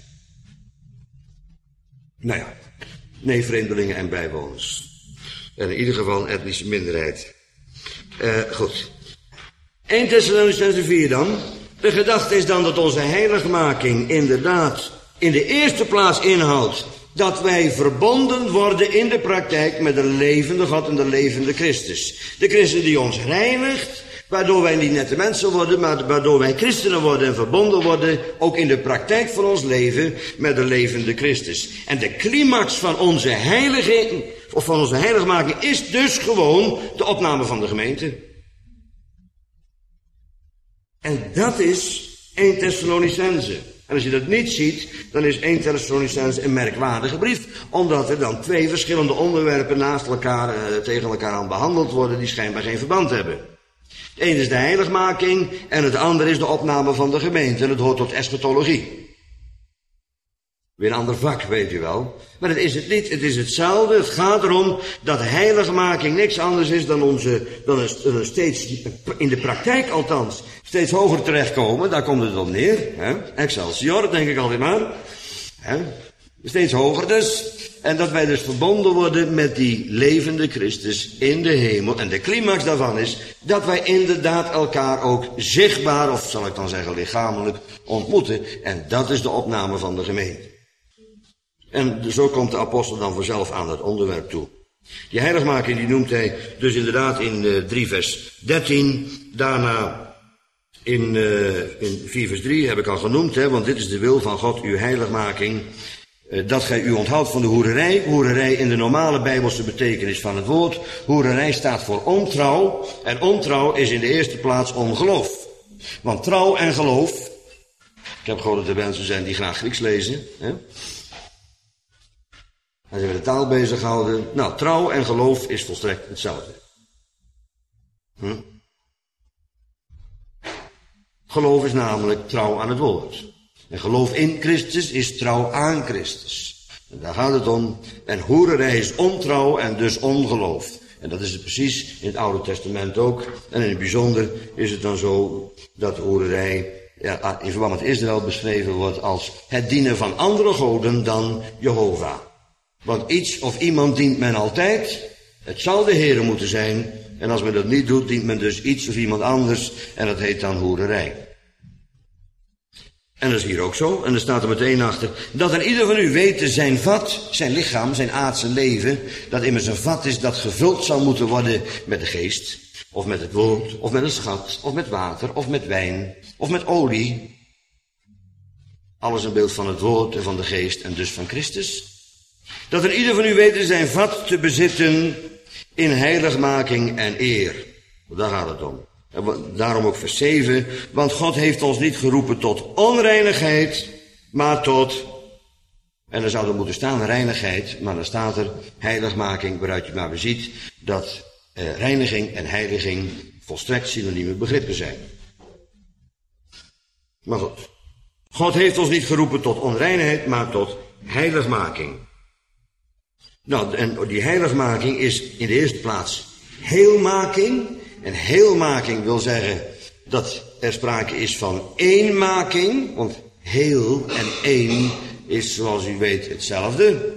Nou ja, nee, vreemdelingen en bijwoners. En in ieder geval een etnische minderheid. Uh, goed. Eerste Thessalonicenzen vier dan. De gedachte is dan dat onze heiligmaking inderdaad in de eerste plaats inhoudt dat wij verbonden worden in de praktijk met de levende God en de levende Christus. De Christus die ons reinigt, waardoor wij niet nette mensen worden, maar waardoor wij christenen worden en verbonden worden, ook in de praktijk van ons leven, met de levende Christus. En de climax van onze heiliging, of van onze heiligmaking, is dus gewoon de opname van de gemeente. En dat is Eerste Thessalonicense. En als je dat niet ziet, dan is Eerste Thessalonicense een merkwaardige brief. Omdat er dan twee verschillende onderwerpen naast elkaar, uh, tegen elkaar aan behandeld worden, die schijnbaar geen verband hebben. Het ene is de heiligmaking en het andere is de opname van de gemeente. En het hoort tot eschatologie. Weer een ander vak, weet u wel. Maar dat is het niet, het is hetzelfde. Het gaat erom dat heiligmaking niks anders is dan onze, dan een, een steeds, in de praktijk althans, steeds hoger terechtkomen. Daar komt het op neer. Hè? Excelsior, denk ik altijd maar. Hè? Steeds hoger dus. En dat wij dus verbonden worden met die levende Christus in de hemel. En de climax daarvan is dat wij inderdaad elkaar ook zichtbaar, of zal ik dan zeggen lichamelijk, ontmoeten. En dat is de opname van de gemeente. En zo komt de apostel dan vanzelf aan dat onderwerp toe. Die heiligmaking die noemt hij dus inderdaad in uh, drie vers dertien. Daarna in, uh, in vier vers drie heb ik al genoemd, hè, want dit is de wil van God, uw heiligmaking. Uh, dat gij u onthoudt van de hoererij. Hoererij in de normale bijbelse betekenis van het woord. Hoererij staat voor ontrouw. En ontrouw is in de eerste plaats ongeloof. Want trouw en geloof. Ik heb gehoord dat er mensen zijn die graag Grieks lezen. Hè? En ze willen de taal bezighouden. Nou, trouw en geloof is volstrekt hetzelfde. Hm? Geloof is namelijk trouw aan het woord. En geloof in Christus is trouw aan Christus. En daar gaat het om. En hoererij is ontrouw en dus ongeloof. En dat is het precies in het Oude Testament ook. En in het bijzonder is het dan zo dat hoererij ja, in verband met Israël beschreven wordt als het dienen van andere goden dan Jehovah. Want iets of iemand dient men altijd. Het zal de Heere moeten zijn. En als men dat niet doet, dient men dus iets of iemand anders. En dat heet dan hoererij. En dat is hier ook zo. En er staat er meteen achter. Dat er ieder van u weet zijn vat, zijn lichaam, zijn aardse leven. Dat immers een vat is dat gevuld zal moeten worden met de geest. Of met het woord. Of met een schat. Of met water. Of met wijn. Of met olie. Alles een beeld van het woord en van de geest en dus van Christus. Dat er ieder van u weet zijn vat te bezitten in heiligmaking en eer. Daar gaat het om. Daarom ook vers zeven. Want God heeft ons niet geroepen tot onreinigheid, maar tot, en er zou er moeten staan reinigheid, maar dan staat er heiligmaking, waaruit je maar beziet dat eh, reiniging en heiliging volstrekt synonieme begrippen zijn. Maar goed. God heeft ons niet geroepen tot onreinheid, maar tot heiligmaking. Nou, en die heiligmaking is in de eerste plaats heelmaking. En heelmaking wil zeggen dat er sprake is van eenmaking. Want heel en één is, zoals u weet, hetzelfde.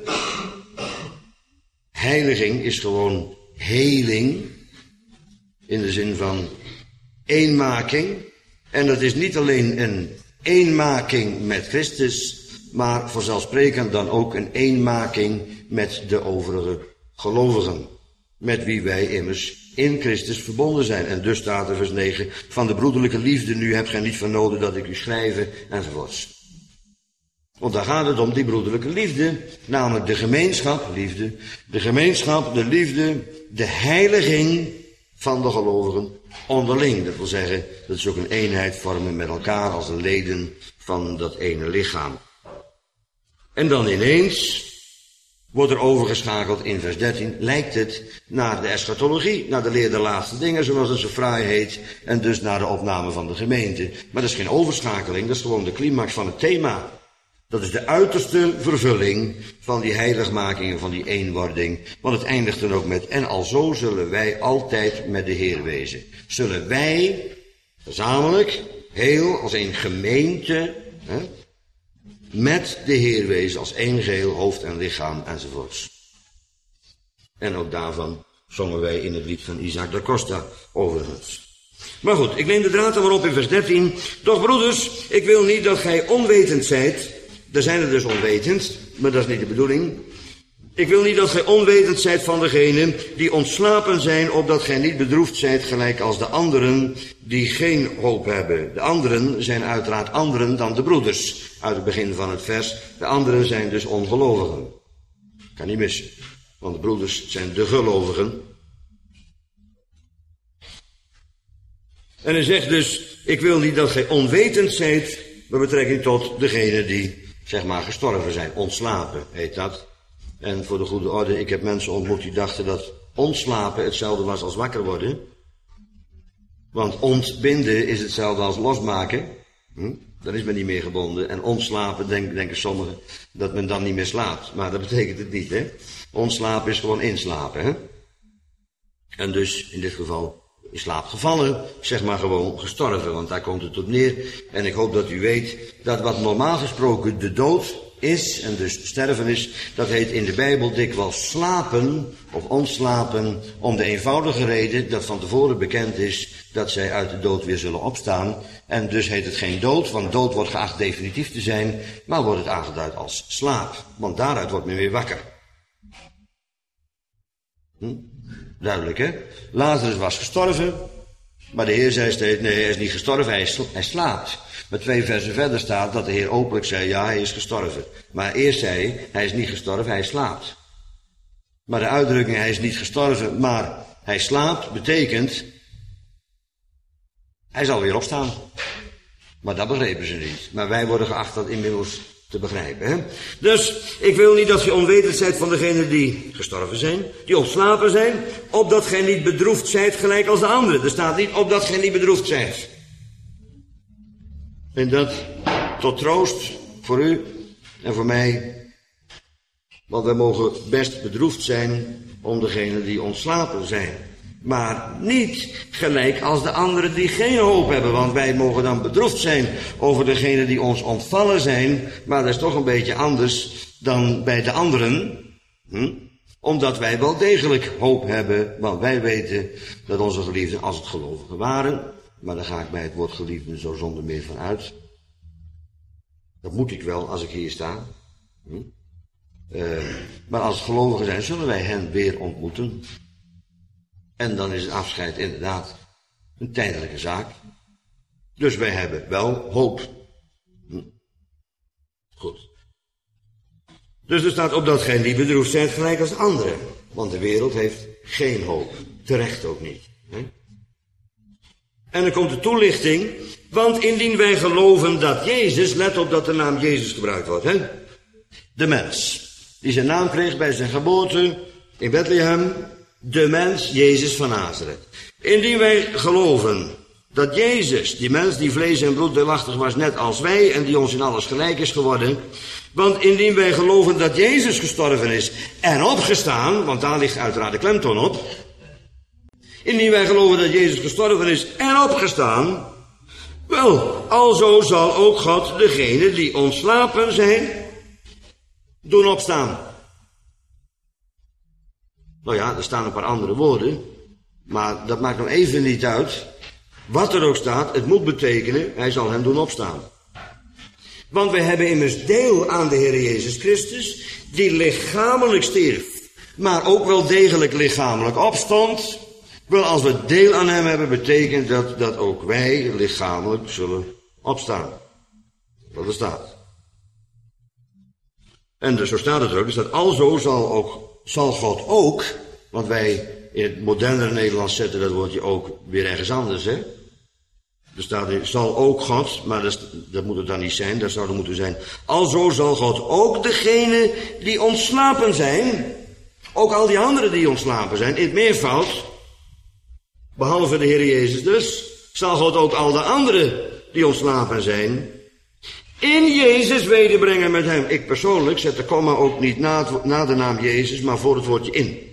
Heiliging is gewoon heling. In de zin van eenmaking. En dat is niet alleen een eenmaking met Christus, maar vanzelfsprekend dan ook een eenmaking met de overige gelovigen. Met wie wij immers in Christus verbonden zijn. En dus staat er vers negen, van de broederlijke liefde nu hebt gij niet van nodig dat ik u schrijve, enzovoorts. Want daar gaat het om, die broederlijke liefde, namelijk de gemeenschap, liefde, de gemeenschap, de liefde, de heiliging van de gelovigen onderling. Dat wil zeggen, dat ze ook een eenheid vormen met elkaar als de leden van dat ene lichaam. En dan ineens wordt er overgeschakeld in vers dertien, lijkt het naar de eschatologie, naar de leer der laatste dingen, zoals het zo fraai heet, en dus naar de opname van de gemeente. Maar dat is geen overschakeling, dat is gewoon de climax van het thema. Dat is de uiterste vervulling van die heiligmaking en van die eenwording. Want het eindigt dan ook met, en alzo zullen wij altijd met de Heer wezen. Zullen wij, gezamenlijk, heel, als een gemeente, hè, met de Heer wezen, als één geheel, hoofd en lichaam, enzovoorts. En ook daarvan zongen wij in het lied van Isaac da Costa, overigens. Maar goed, ik neem de draad er maar op in vers dertien. Doch broeders, ik wil niet dat gij onwetend zijt. Er zijn er dus onwetend, maar dat is niet de bedoeling. Ik wil niet dat gij onwetend zijt van degenen die ontslapen zijn, opdat gij niet bedroefd zijt gelijk als de anderen die geen hoop hebben. De anderen zijn uiteraard anderen dan de broeders, uit het begin van het vers. De anderen zijn dus ongelovigen. Kan niet missen, want de broeders zijn de gelovigen. En hij zegt dus, ik wil niet dat gij onwetend zijt, met betrekking tot degenen die, zeg maar, gestorven zijn. Ontslapen heet dat. En voor de goede orde, ik heb mensen ontmoet die dachten dat ontslapen hetzelfde was als wakker worden. Want ontbinden is hetzelfde als losmaken. Hm? Dan is men niet meer gebonden. En ontslapen, denk, denken sommigen, dat men dan niet meer slaapt. Maar dat betekent het niet, hè. Ontslapen is gewoon inslapen, hè. En dus, in dit geval, in slaap gevallen, zeg maar gewoon gestorven. Want daar komt het op neer. En ik hoop dat u weet dat wat normaal gesproken de dood is, en dus sterven is, dat heet in de Bijbel dikwijls slapen of ontslapen, om de eenvoudige reden dat van tevoren bekend is dat zij uit de dood weer zullen opstaan. En dus heet het geen dood, want dood wordt geacht definitief te zijn, maar wordt het aangeduid als slaap, want daaruit wordt men weer wakker. Hm? Duidelijk, hè? Lazarus was gestorven, maar de Heer zei steeds, nee, hij is niet gestorven, hij, sla- hij slaapt. Maar twee versen verder staat dat de Heer openlijk zei, ja, hij is gestorven. Maar eerst zei hij, hij is niet gestorven, hij slaapt. Maar de uitdrukking, hij is niet gestorven, maar hij slaapt, betekent, hij zal weer opstaan. Maar dat begrepen ze niet. Maar wij worden geacht dat inmiddels te begrijpen. Hè? Dus, ik wil niet dat je onwetend zijt van degenen die gestorven zijn, die ontslapen zijn, opdat gij niet bedroefd zijt gelijk als de anderen. Er staat niet, opdat gij niet bedroefd zijt. En dat tot troost voor u en voor mij. Want wij mogen best bedroefd zijn om degenen die ontslapen zijn. Maar niet gelijk als de anderen die geen hoop hebben. Want wij mogen dan bedroefd zijn over degenen die ons ontvallen zijn. Maar dat is toch een beetje anders dan bij de anderen. Hm? Omdat wij wel degelijk hoop hebben. Want wij weten dat onze geliefden als het gelovigen waren. Maar daar ga ik bij het woord geliefden zo zonder meer van uit. Dat moet ik wel als ik hier sta. Hm? Uh, maar als het gelovigen zijn, zullen wij hen weer ontmoeten. En dan is het afscheid inderdaad een tijdelijke zaak. Dus wij hebben wel hoop. Hm. Goed. Dus er staat op dat gij niet bedroefd zijt gelijk als anderen. Want de wereld heeft geen hoop. Terecht ook niet. Hè? En dan komt de toelichting. Want indien wij geloven dat Jezus, let op dat de naam Jezus gebruikt wordt. Hè? De mens. Die zijn naam kreeg bij zijn geboorte in Bethlehem. De mens, Jezus van Nazareth. Indien wij geloven dat Jezus, die mens die vlees en bloed deelachtig was net als wij en die ons in alles gelijk is geworden. Want indien wij geloven dat Jezus gestorven is en opgestaan, want daar ligt uiteraard de klemtoon op. Indien wij geloven dat Jezus gestorven is en opgestaan, wel, alzo zal ook God degene die ontslapen zijn, doen opstaan. Nou ja, er staan een paar andere woorden, maar dat maakt nog even niet uit. Wat er ook staat, het moet betekenen, hij zal hen doen opstaan. Want wij hebben immers deel aan de Heer Jezus Christus, die lichamelijk stierf, maar ook wel degelijk lichamelijk opstond. Wel, als we deel aan hem hebben, betekent dat dat ook wij lichamelijk zullen opstaan. Wat er staat. En dus, zo staat het er ook, dus dat alzo zal, ook, zal God ook, want wij in het modernere Nederlands zetten dat woordje ook weer ergens anders, hè. Er staat er, zal ook God, maar dat, dat moet het dan niet zijn, dat zou er moeten zijn. Alzo zal God ook degene die ontslapen zijn, ook al die anderen die ontslapen zijn, in het meervoud, behalve de Heer Jezus dus, zal God ook al de anderen die ontslapen zijn, in Jezus wederbrengen met hem. Ik persoonlijk zet de komma ook niet na, het, na de naam Jezus, maar voor het woordje in.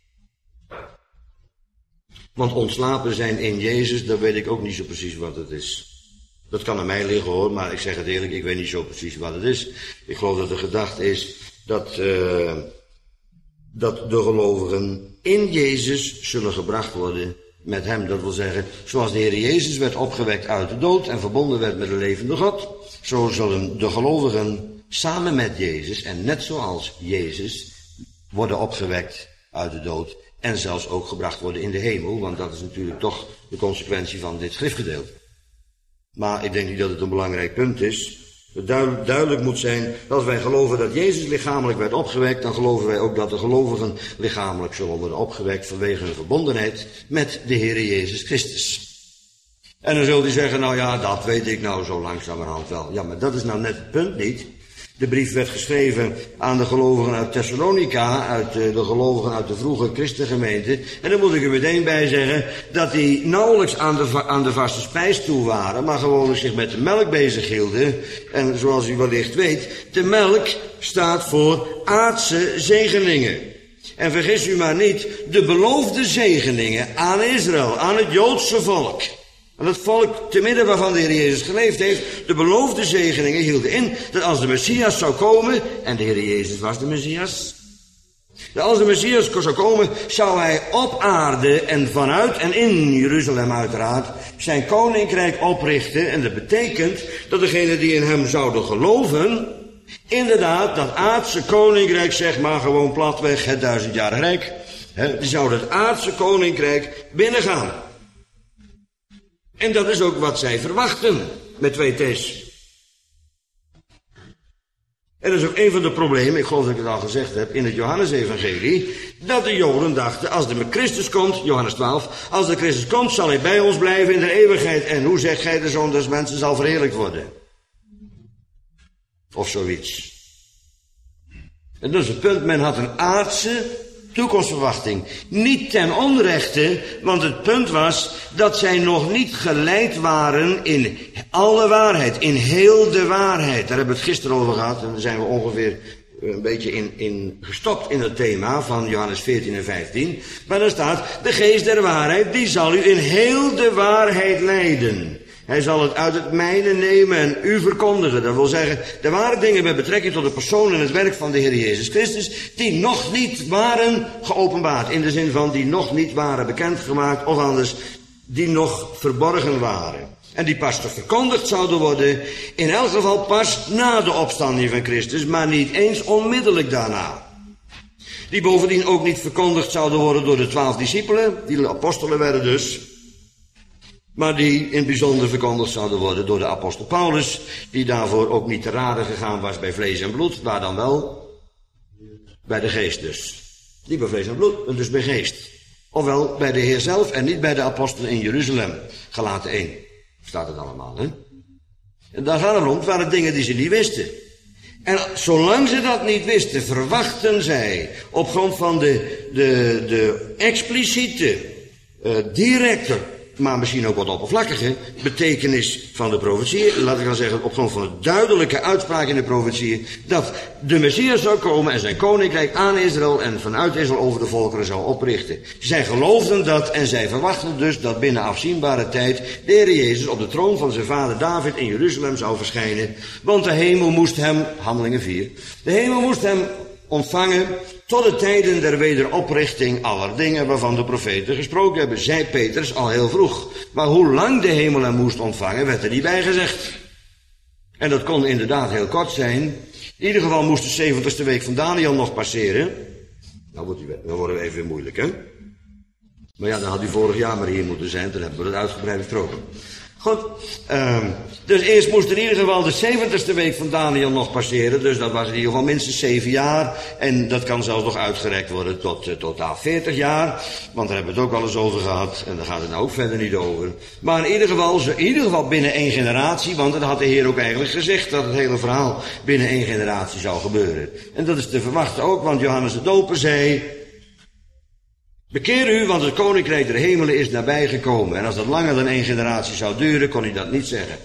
Want ontslapen zijn in Jezus, dat weet ik ook niet zo precies wat het is. Dat kan aan mij liggen hoor, maar ik zeg het eerlijk, ik weet niet zo precies wat het is. Ik geloof dat de gedachte is dat, uh, dat de gelovigen in Jezus zullen gebracht worden met hem, dat wil zeggen, zoals de Heer Jezus werd opgewekt uit de dood en verbonden werd met de levende God, zo zullen de gelovigen samen met Jezus en net zoals Jezus worden opgewekt uit de dood en zelfs ook gebracht worden in de hemel, want dat is natuurlijk toch de consequentie van dit schriftgedeelte. Maar ik denk niet dat het een belangrijk punt is. Het duidelijk, duidelijk moet zijn, als wij geloven dat Jezus lichamelijk werd opgewekt, dan geloven wij ook dat de gelovigen lichamelijk zullen worden opgewekt vanwege hun verbondenheid met de Heere Jezus Christus. En dan zult u zeggen, nou ja, dat weet ik nou zo langzamerhand wel. Ja, maar dat is nou net het punt niet. De brief werd geschreven aan de gelovigen uit Thessalonica, uit de gelovigen uit de vroege christengemeente. En dan moet ik er meteen bij zeggen dat die nauwelijks aan de, aan de vaste spijs toe waren, maar gewoon zich met de melk bezig hielden. En zoals u wellicht weet, de melk staat voor aardse zegeningen. En vergis u maar niet, de beloofde zegeningen aan Israël, aan het Joodse volk. En het volk, te midden waarvan de Heer Jezus geleefd heeft, de beloofde zegeningen hielden in dat als de Messias zou komen, en de Heer Jezus was de Messias, dat als de Messias zou komen, zou hij op aarde en vanuit en in Jeruzalem uiteraard zijn koninkrijk oprichten. En dat betekent dat degenen die in hem zouden geloven, inderdaad dat aardse koninkrijk, zeg maar gewoon platweg, het duizendjarig rijk, hè, die zouden het aardse koninkrijk binnengaan. En dat is ook wat zij verwachten, met twee T's. En dat is ook een van de problemen, ik geloof dat ik het al gezegd heb, in het Johannesevangelie, dat de Joden dachten, als de Christus komt, Johannes twaalf, als de Christus komt, zal hij bij ons blijven in de eeuwigheid. En hoe zegt gij, de Zoon des Mensen zal verheerlijkt worden? Of zoiets. En dat is het punt, men had een aardse toekomstverwachting. Niet ten onrechte, want het punt was dat zij nog niet geleid waren in alle waarheid, in heel de waarheid. Daar hebben we het gisteren over gehad en daar zijn we ongeveer een beetje in, in gestopt in het thema van Johannes veertien en vijftien. Maar daar staat, de geest der waarheid, die zal u in heel de waarheid leiden. Hij zal het uit het mijne nemen en u verkondigen. Dat wil zeggen, er waren dingen met betrekking tot de persoon en het werk van de Heer Jezus Christus, die nog niet waren geopenbaard. In de zin van, die nog niet waren bekendgemaakt, of anders, die nog verborgen waren. En die pas verkondigd zouden worden, in elk geval pas na de opstanding van Christus, maar niet eens onmiddellijk daarna. Die bovendien ook niet verkondigd zouden worden door de twaalf discipelen, die apostelen werden dus, maar die in het bijzonder verkondigd zouden worden door de apostel Paulus, die daarvoor ook niet te raden gegaan was bij vlees en bloed, maar dan wel bij de geest dus. Niet bij vlees en bloed, maar dus bij geest. Ofwel bij de Heer zelf en niet bij de apostelen in Jeruzalem. Galaten één. Staat het allemaal, hè? En daar gaat het om, het waren dingen die ze niet wisten. En zolang ze dat niet wisten, verwachten zij op grond van de, de, de expliciete, uh, directe, maar misschien ook wat oppervlakkige betekenis van de profetie, laat ik dan zeggen, op grond van de duidelijke uitspraak in de profetie, dat de Messias zou komen en zijn koninkrijk aan Israël en vanuit Israël over de volkeren zou oprichten. Zij geloofden dat en zij verwachten dus dat binnen afzienbare tijd de Heer Jezus op de troon van zijn vader David in Jeruzalem zou verschijnen, want de hemel moest hem, Handelingen vier, de hemel moest hem ontvangen tot de tijden der wederoprichting aller dingen waarvan de profeten gesproken hebben, zei Petrus al heel vroeg. Maar hoe lang de hemel hem moest ontvangen, werd er niet bij gezegd. En dat kon inderdaad heel kort zijn. In ieder geval moest de zeventigste week van Daniel nog passeren. Nou, wordt die, dan worden we even weer moeilijk, hè? Maar ja, dan had u vorig jaar maar hier moeten zijn, dan hebben we het uitgebreid besproken. Goed, um, dus eerst moest in ieder geval de zeventigste week van Daniel nog passeren, dus dat was in ieder geval minstens zeven jaar, en dat kan zelfs nog uitgerekt worden tot uh, totaal veertig jaar, want daar hebben we het ook al eens over gehad, en daar gaat het nou ook verder niet over. Maar in ieder geval, in ieder geval binnen één generatie, want dat had de Heer ook eigenlijk gezegd, dat het hele verhaal binnen één generatie zou gebeuren. En dat is te verwachten ook, want Johannes de Doper zei, bekeer u, want het koninkrijk der hemelen is nabijgekomen. En als dat langer dan één generatie zou duren, kon hij dat niet zeggen.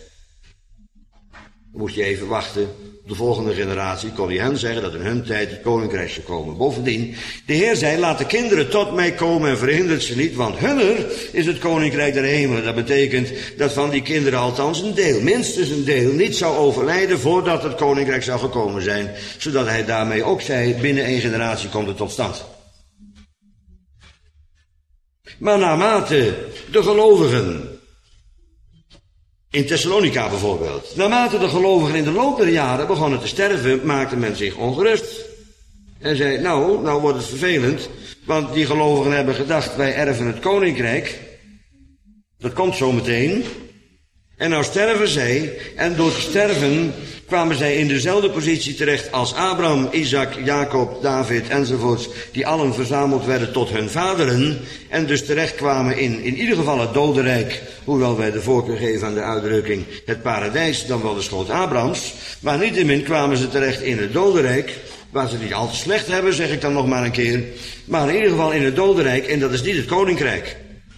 Dan moest je even wachten. Op de volgende generatie kon hij hen zeggen dat in hun tijd het koninkrijk zou komen. Bovendien, de Heer zei, laat de kinderen tot mij komen en verhindert ze niet, want hunner is het koninkrijk der hemelen. Dat betekent dat van die kinderen althans een deel, minstens een deel, niet zou overlijden voordat het koninkrijk zou gekomen zijn. Zodat hij daarmee ook zei, binnen één generatie komt het tot stand. Maar naarmate de gelovigen, in Thessalonica bijvoorbeeld, naarmate de gelovigen in de loop der jaren begonnen te sterven, maakte men zich ongerust. En zei, nou, nou wordt het vervelend, want die gelovigen hebben gedacht, wij erven het koninkrijk. Dat komt zo meteen. En nou sterven zij, en door te sterven kwamen zij in dezelfde positie terecht als Abraham, Isaac, Jacob, David enzovoorts, die allen verzameld werden tot hun vaderen, en dus terecht kwamen in, in ieder geval het dodenrijk, hoewel wij de voorkeur geven aan de uitdrukking het paradijs, dan wel de schoot Abrahams, maar niettemin kwamen ze terecht in het dodenrijk, waar ze niet al te slecht hebben, zeg ik dan nog maar een keer, maar in ieder geval in het dodenrijk, en dat is niet het koninkrijk.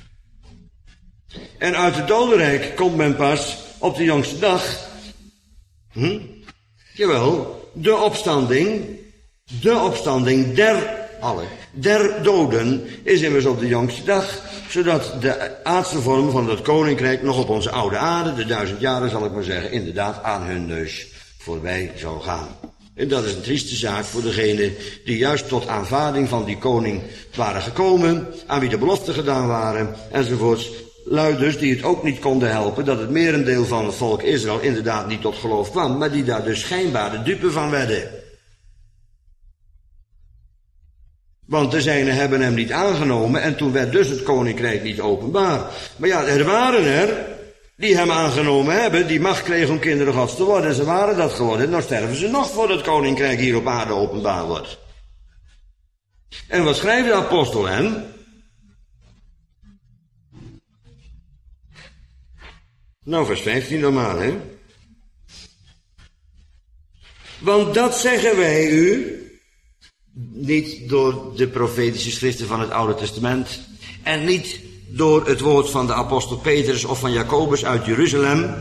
En uit het dodenrijk komt men pas op de jongste dag. Hm? Jawel, de opstanding, de opstanding der alle, der doden is immers op de jongste dag, zodat de aardse vorm van het koninkrijk nog op onze oude aarde, de duizend jaren zal ik maar zeggen, inderdaad aan hun neus voorbij zou gaan. En dat is een trieste zaak voor degenen die juist tot aanvaarding van die koning waren gekomen, aan wie de beloften gedaan waren, enzovoorts. Luiders die het ook niet konden helpen dat het merendeel van het volk Israël inderdaad niet tot geloof kwam, maar die daar dus schijnbaar de dupe van werden. Want de zijnen hebben hem niet aangenomen en toen werd dus het koninkrijk niet openbaar. Maar ja, er waren er die hem aangenomen hebben, die macht kregen om kinderen Gods te worden. En ze waren dat geworden. Nou sterven ze nog voordat het koninkrijk hier op aarde openbaar wordt. En wat schrijft de apostel hen? Nou, vers vijftien dan maar, hè. Want dat zeggen wij u, niet door de profetische schriften van het Oude Testament, en niet door het woord van de apostel Petrus of van Jacobus uit Jeruzalem,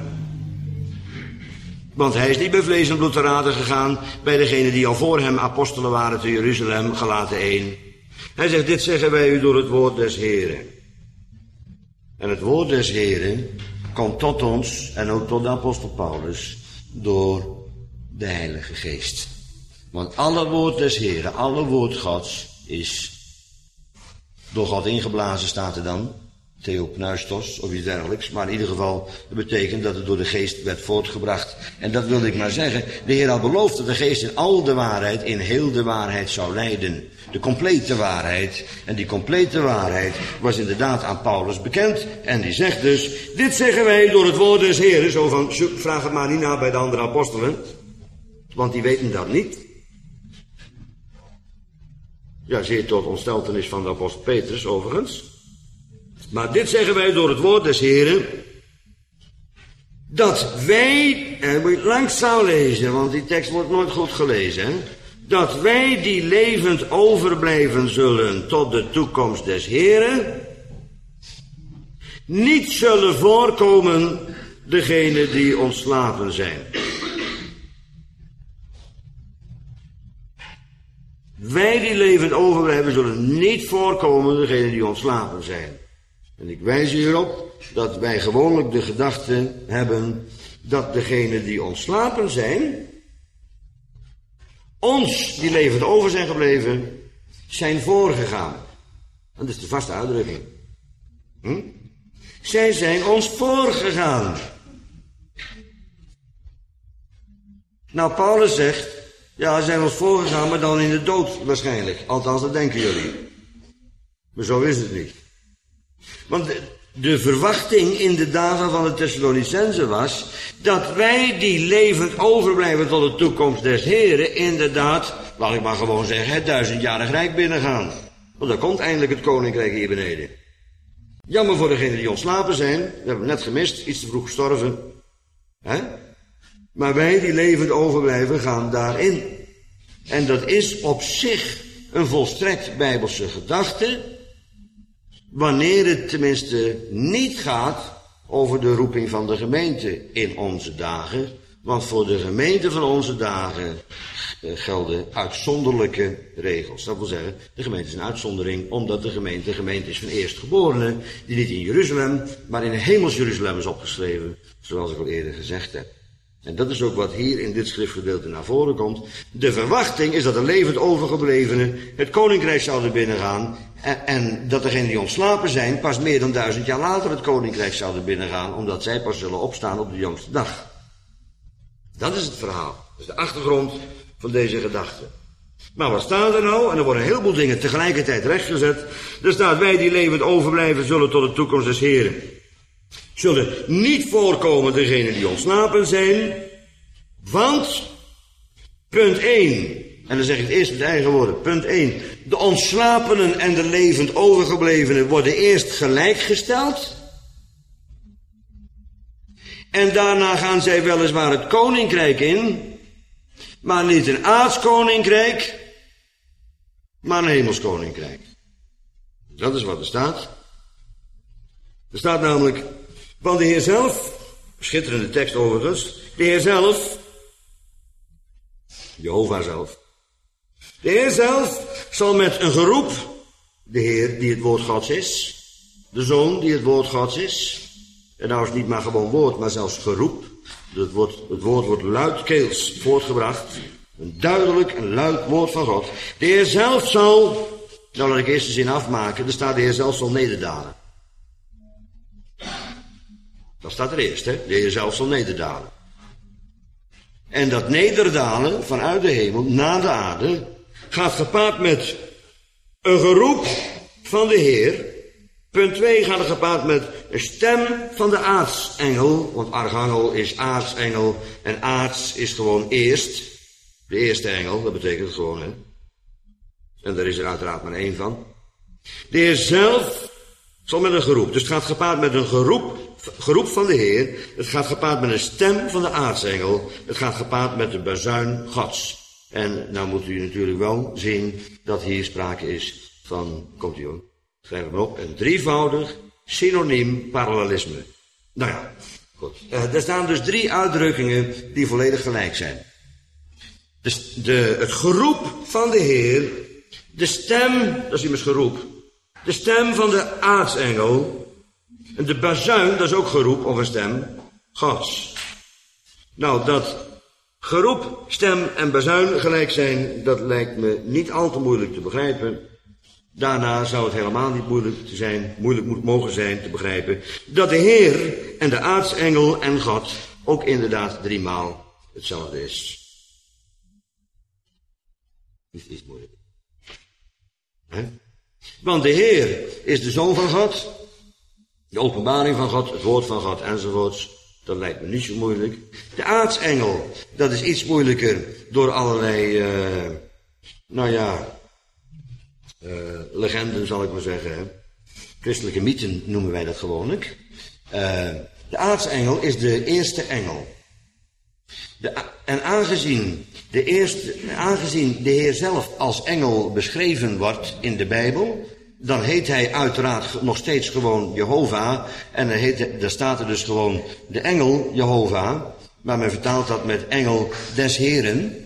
want hij is niet bij vlees en bloed te raden gegaan bij degenen die al voor hem apostelen waren te Jeruzalem, Galaten één. Hij zegt, dit zeggen wij u door het woord des Heren. En het woord des Heren komt tot ons, en ook tot de apostel Paulus, door de Heilige Geest. Want alle woord des Heren, alle woord Gods, is door God ingeblazen, staat er dan, theopneustos, of iets dergelijks, maar in ieder geval, dat betekent dat het door de Geest werd voortgebracht. En dat wilde ik maar zeggen, de Heer had beloofd dat de Geest in al de waarheid, in heel de waarheid zou leiden. De complete waarheid. En die complete waarheid was inderdaad aan Paulus bekend. En die zegt dus, dit zeggen wij door het woord des Heren, zo van, vraag het maar niet na bij de andere apostelen, want die weten dat niet. Ja, zeer tot ontsteltenis van de apostel Petrus, overigens. Maar dit zeggen wij door het woord des Heren, dat wij, en moet je langzaam lezen, want die tekst wordt nooit goed gelezen, hè? Dat wij die levend overblijven zullen tot de toekomst des Heren, niet zullen voorkomen degenen die ontslapen zijn. Wij die levend overblijven zullen niet voorkomen degenen die ontslapen zijn. En ik wijs u erop dat wij gewoonlijk de gedachte hebben dat degenen die ontslapen zijn, ons die levend over zijn gebleven, zijn voorgegaan. En dat is de vaste uitdrukking. Hm? Zij zijn ons voorgegaan. Nou, Paulus zegt, ja, ze zijn ons voorgegaan, maar dan in de dood waarschijnlijk. Althans, dat denken jullie. Maar zo is het niet. Want de, de verwachting in de dagen van de Thessalonicenzen was dat wij die levend overblijven tot de toekomst des Heren inderdaad, laat ik maar gewoon zeggen, het duizendjarig rijk binnengaan. Want dan komt eindelijk het koninkrijk hier beneden. Jammer voor degenen die ontslapen zijn, we hebben net gemist, iets te vroeg gestorven. Hè? Maar wij die levend overblijven gaan daarin. En dat is op zich een volstrekt bijbelse gedachte, wanneer het tenminste niet gaat over de roeping van de gemeente in onze dagen. Want voor de gemeente van onze dagen gelden uitzonderlijke regels. Dat wil zeggen, de gemeente is een uitzondering, omdat de gemeente gemeente is van eerstgeborenen, die niet in Jeruzalem, maar in een hemels Jeruzalem is opgeschreven, zoals ik al eerder gezegd heb. En dat is ook wat hier in dit schriftgedeelte naar voren komt. De verwachting is dat de levend overgeblevenen het koninkrijk zouden binnengaan. En, en dat degenen die ontslapen zijn pas meer dan duizend jaar later het koninkrijk zouden binnengaan. Omdat zij pas zullen opstaan op de jongste dag. Dat is het verhaal. Dat is de achtergrond van deze gedachte. Maar wat staat er nou? En er worden een heleboel dingen tegelijkertijd rechtgezet. Er staat: wij die levend overblijven zullen tot de toekomst des Heren. Zullen niet voorkomen degenen die ontslapen zijn. Want, punt één, en dan zeg ik het eerst met eigen woorden, punt één. De ontslapenen en de levend overgeblevenen worden eerst gelijkgesteld. En daarna gaan zij weliswaar het koninkrijk in. Maar niet een aards koninkrijk, maar een hemels koninkrijk. Dat is wat er staat. Er staat namelijk van de Heer zelf, schitterende tekst overigens, de Heer zelf, Jehovah zelf, de Heer zelf zal met een geroep, de Heer die het woord Gods is, de Zoon die het woord Gods is, en nou is het niet maar gewoon woord, maar zelfs geroep. Het woord, het woord wordt luidkeels voortgebracht. Een duidelijk en luid woord van God. De Heer zelf zal, nou laat ik eerst de zin afmaken, er staat: de Heer zelf zal nederdalen. Dat staat er eerst, hè. De Heer zelf zal nederdalen. En dat nederdalen vanuit de hemel naar de aarde gaat gepaard met een geroep van de Heer. Punt twee gaat er gepaard met een stem van de aartsengel. Want archangel is aartsengel en aarts is gewoon eerst. De eerste engel, dat betekent het gewoon, hè. En daar is er uiteraard maar één van. De Heer zelf zal met een geroep. Dus het gaat gepaard met een geroep, geroep van de Heer. Het gaat gepaard met een stem van de aartsengel. Het gaat gepaard met de bazuin Gods. En nou moet u natuurlijk wel zien dat hier sprake is van, komt u hoor, schrijf hem op, een drievoudig synoniem parallelisme. Nou ja, goed. Uh, er staan dus drie uitdrukkingen die volledig gelijk zijn. Dus de, het geroep van de Heer, de stem, dat is immers geroep, de stem van de aartsengel, en de bazuin, dat is ook geroep of een stem Gods. Nou, dat geroep, stem en bazuin gelijk zijn, dat lijkt me niet al te moeilijk te begrijpen. Daarna zou het helemaal niet moeilijk te zijn, moeilijk moet mogen zijn te begrijpen, dat de Heer en de aartsengel en God ook inderdaad driemaal hetzelfde is. Niet iets moeilijk. He? Want de Heer is de Zoon van God, de openbaring van God, het woord van God enzovoorts. Dat lijkt me niet zo moeilijk. De aartsengel, dat is iets moeilijker door allerlei, uh, nou ja, uh, legenden zal ik maar zeggen. Hè? Christelijke mythen noemen wij dat gewoonlijk. Uh, de aartsengel is de eerste engel. De, en aangezien de, eerste, aangezien de Heer zelf als engel beschreven wordt in de Bijbel, dan heet hij uiteraard nog steeds gewoon Jehovah. En dan heet, daar staat er dus gewoon de engel Jehovah. Maar men vertaalt dat met engel des Heren.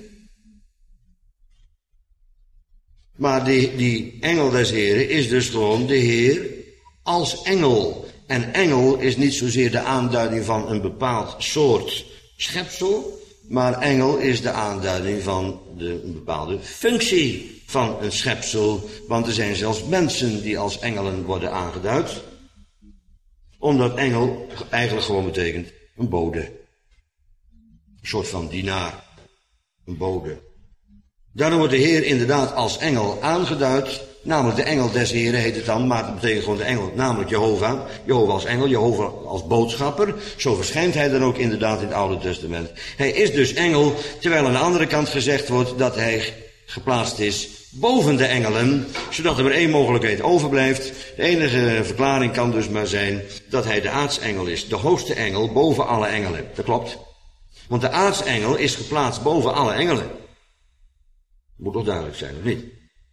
Maar die, die engel des Heren is dus gewoon de Heer als engel. En engel is niet zozeer de aanduiding van een bepaald soort schepsel, maar engel is de aanduiding van de, een bepaalde functie van een schepsel. Want er zijn zelfs mensen die als engelen worden aangeduid. Omdat engel eigenlijk gewoon betekent een bode. Een soort van dienaar. Een bode. Daarom wordt de Heer inderdaad als engel aangeduid. Namelijk de engel des Heren heet het dan, maar het betekent gewoon de engel, namelijk Jehovah. Jehovah als engel, Jehovah als boodschapper. Zo verschijnt hij dan ook inderdaad in het Oude Testament. Hij is dus engel, terwijl aan de andere kant gezegd wordt dat hij geplaatst is boven de engelen, zodat er maar één mogelijkheid overblijft. De enige verklaring kan dus maar zijn dat hij de aartsengel is, de hoogste engel boven alle engelen. Dat klopt. Want de aartsengel is geplaatst boven alle engelen. Moet toch duidelijk zijn, of niet?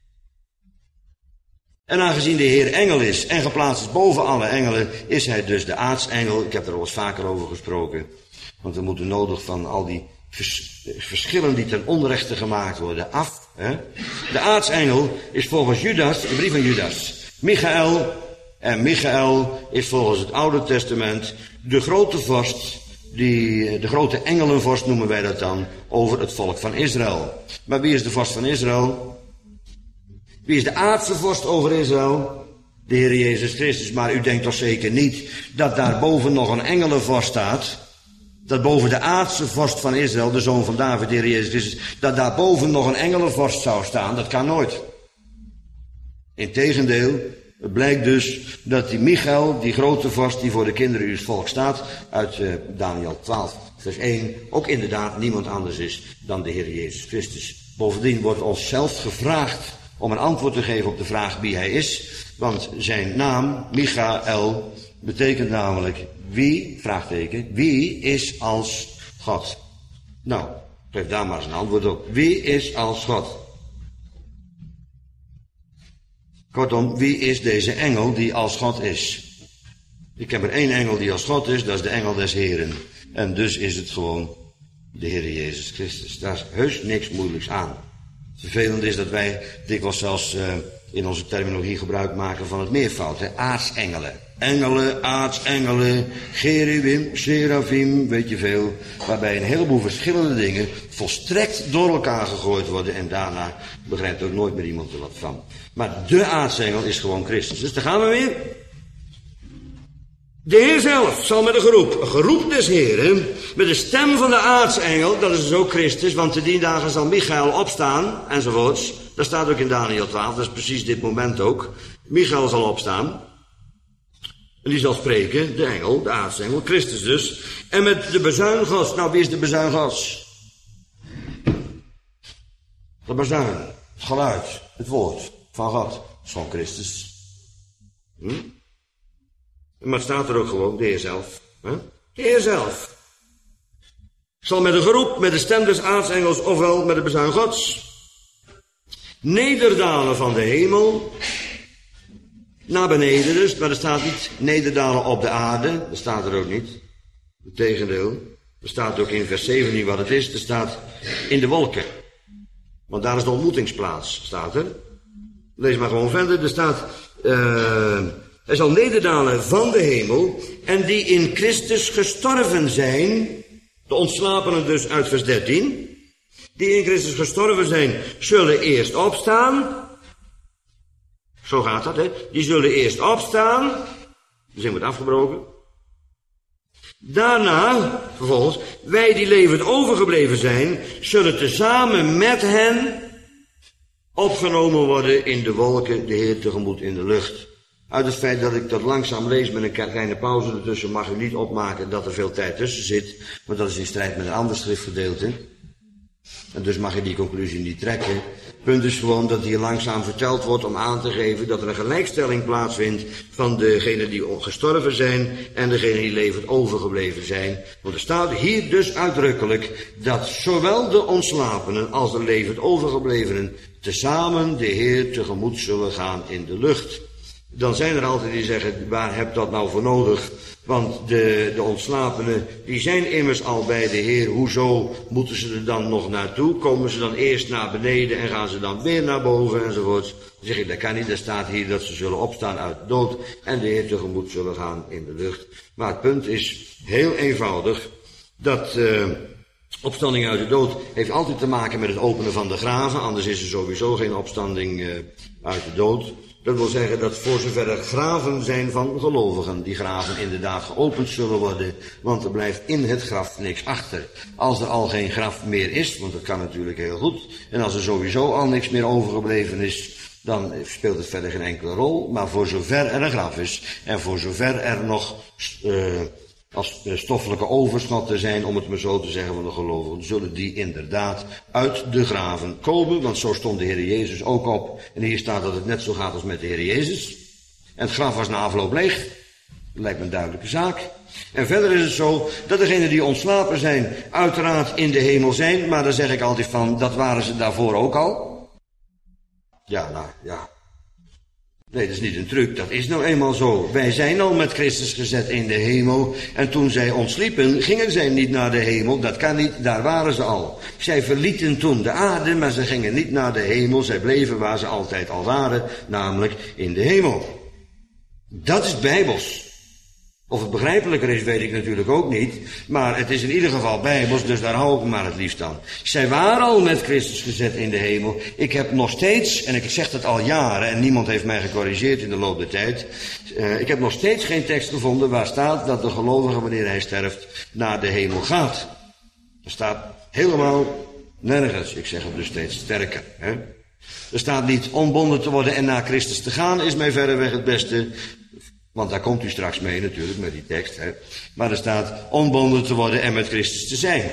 En aangezien de Heer engel is en geplaatst is boven alle engelen, is hij dus de aartsengel. Ik heb er al eens vaker over gesproken. Want we moeten nodig van al die vers, verschillen die ten onrechte gemaakt worden af. Hè? De aartsengel is volgens Judas, de brief van Judas, Michael. En Michael is volgens het Oude Testament de grote vorst die, de grote engelenvorst noemen wij dat dan, over het volk van Israël. Maar wie is de vorst van Israël? Wie is de aardse vorst over Israël? De Heer Jezus Christus. Maar u denkt toch zeker niet dat daarboven nog een engelenvorst staat? Dat boven de aardse vorst van Israël, de zoon van David, de Heer Jezus Christus, dat daarboven nog een engelenvorst zou staan? Dat kan nooit. Integendeel, het blijkt dus dat die Michael, die grote vorst die voor de kinderen uws volk staat, uit uh, Daniel twaalf, vers één, ook inderdaad niemand anders is dan de Heer Jezus Christus. Bovendien wordt ons zelf gevraagd om een antwoord te geven op de vraag wie hij is, want zijn naam, Michael, betekent namelijk wie, vraagteken, wie is als God? Nou, geef daar maar eens een antwoord op. Wie is als God? Kortom, wie is deze engel die als God is? Ik heb er één engel die als God is, dat is de engel des Heren. En dus is het gewoon de Heer Jezus Christus. Daar is heus niks moeilijks aan. Vervelend is dat wij dikwijls zelfs uh, in onze terminologie gebruik maken van het meervoud. Hè? Aartsengelen. Engelen, aartsengelen, cherubim, serafim, weet je veel. Waarbij een heleboel verschillende dingen volstrekt door elkaar gegooid worden. En daarna begrijpt ook nooit meer iemand er wat van. Maar de aartsengel is gewoon Christus. Dus daar gaan we weer. De Heer zelf zal met een geroep, een geroep des Heren, met de stem van de aartsengel, dat is dus ook Christus, want te die dagen zal Michael opstaan, enzovoorts. Dat staat ook in Daniel twaalf, dat is precies dit moment ook. Michael zal opstaan. En die zal spreken, de engel, de aartsengel, Christus dus. En met de bezuin Gods. Nou, wie is de bezuin Gods? De bezuin, het geluid, het woord van God. Dat is van Christus. Hm? Maar het staat er ook gewoon, de Heer zelf. Hè? De Heer zelf. Zal met een geroep, met de stem des aartsengels, ofwel met de bezuin Gods, nederdalen van de hemel, naar beneden dus, maar er staat niet nederdalen op de aarde, dat staat er ook niet. Integendeel, er staat ook in vers zeven niet wat het is, er staat in de wolken. Want daar is de ontmoetingsplaats, staat er. Lees maar gewoon verder, er staat, uh, hij zal nederdalen van de hemel, en die in Christus gestorven zijn, de ontslapenen dus uit vers dertien, die in Christus gestorven zijn, zullen eerst opstaan. Zo gaat dat, hè. Die zullen eerst opstaan. De zin wordt afgebroken. Daarna, vervolgens, wij die levend overgebleven zijn, zullen tezamen met hen opgenomen worden in de wolken, de Heer tegemoet in de lucht. Uit het feit dat ik dat langzaam lees met een kleine pauze ertussen, mag u niet opmaken dat er veel tijd tussen zit, want dat is in strijd met een ander schriftgedeelte. En dus mag je die conclusie niet trekken. Punt is gewoon dat hier langzaam verteld wordt om aan te geven dat er een gelijkstelling plaatsvindt van degenen die gestorven zijn en degenen die levend overgebleven zijn. Want er staat hier dus uitdrukkelijk dat zowel de ontslapenen als de levend overgeblevenen tezamen de Heer tegemoet zullen gaan in de lucht. Dan zijn er altijd die zeggen, waar heb dat nou voor nodig? Want de, de ontslapenen, die zijn immers al bij de Heer. Hoezo moeten ze er dan nog naartoe? Komen ze dan eerst naar beneden en gaan ze dan weer naar boven enzovoort? Dan zeg ik, dat kan niet. Er staat hier dat ze zullen opstaan uit de dood en de Heer tegemoet zullen gaan in de lucht. Maar het punt is heel eenvoudig, dat uh, opstanding uit de dood heeft altijd te maken met het openen van de graven. Anders is er sowieso geen opstanding uh, uit de dood. Dat wil zeggen dat voor zover er graven zijn van gelovigen, die graven inderdaad geopend zullen worden, want er blijft in het graf niks achter. Als er al geen graf meer is, want dat kan natuurlijk heel goed, en als er sowieso al niks meer overgebleven is, dan speelt het verder geen enkele rol. Maar voor zover er een graf is, en voor zover er nog uh, als stoffelijke overschotten zijn, om het maar zo te zeggen, van de gelovigen, zullen die inderdaad uit de graven komen, want zo stond de Heer Jezus ook op. En hier staat dat het net zo gaat als met de Heer Jezus. En het graf was na afloop leeg. Dat lijkt me een duidelijke zaak. En verder is het zo dat degenen die ontslapen zijn, uiteraard in de hemel zijn, maar daar zeg ik altijd van, dat waren ze daarvoor ook al. Ja, nou, ja. Nee, dat is niet een truc, dat is nou eenmaal zo. Wij zijn al met Christus gezet in de hemel. En toen zij ontsliepen, gingen zij niet naar de hemel. Dat kan niet, daar waren ze al. Zij verlieten toen de aarde, maar ze gingen niet naar de hemel. Zij bleven waar ze altijd al waren, namelijk in de hemel. Dat is bijbels. Of het begrijpelijker is, weet ik natuurlijk ook niet. Maar het is in ieder geval bijbels, dus daar hou ik maar het liefst aan. Zij waren al met Christus gezet in de hemel. Ik heb nog steeds, en ik zeg dat al jaren, en niemand heeft mij gecorrigeerd in de loop der tijd. Uh, ik heb nog steeds geen tekst gevonden waar staat dat de gelovige, wanneer hij sterft, naar de hemel gaat. Er staat helemaal nergens. Ik zeg het dus steeds sterker. Hè? Er staat niet ontbonden te worden en naar Christus te gaan is mij verreweg het beste. Want daar komt u straks mee natuurlijk, met die tekst. Hè? Maar er staat ontbonden te worden en met Christus te zijn.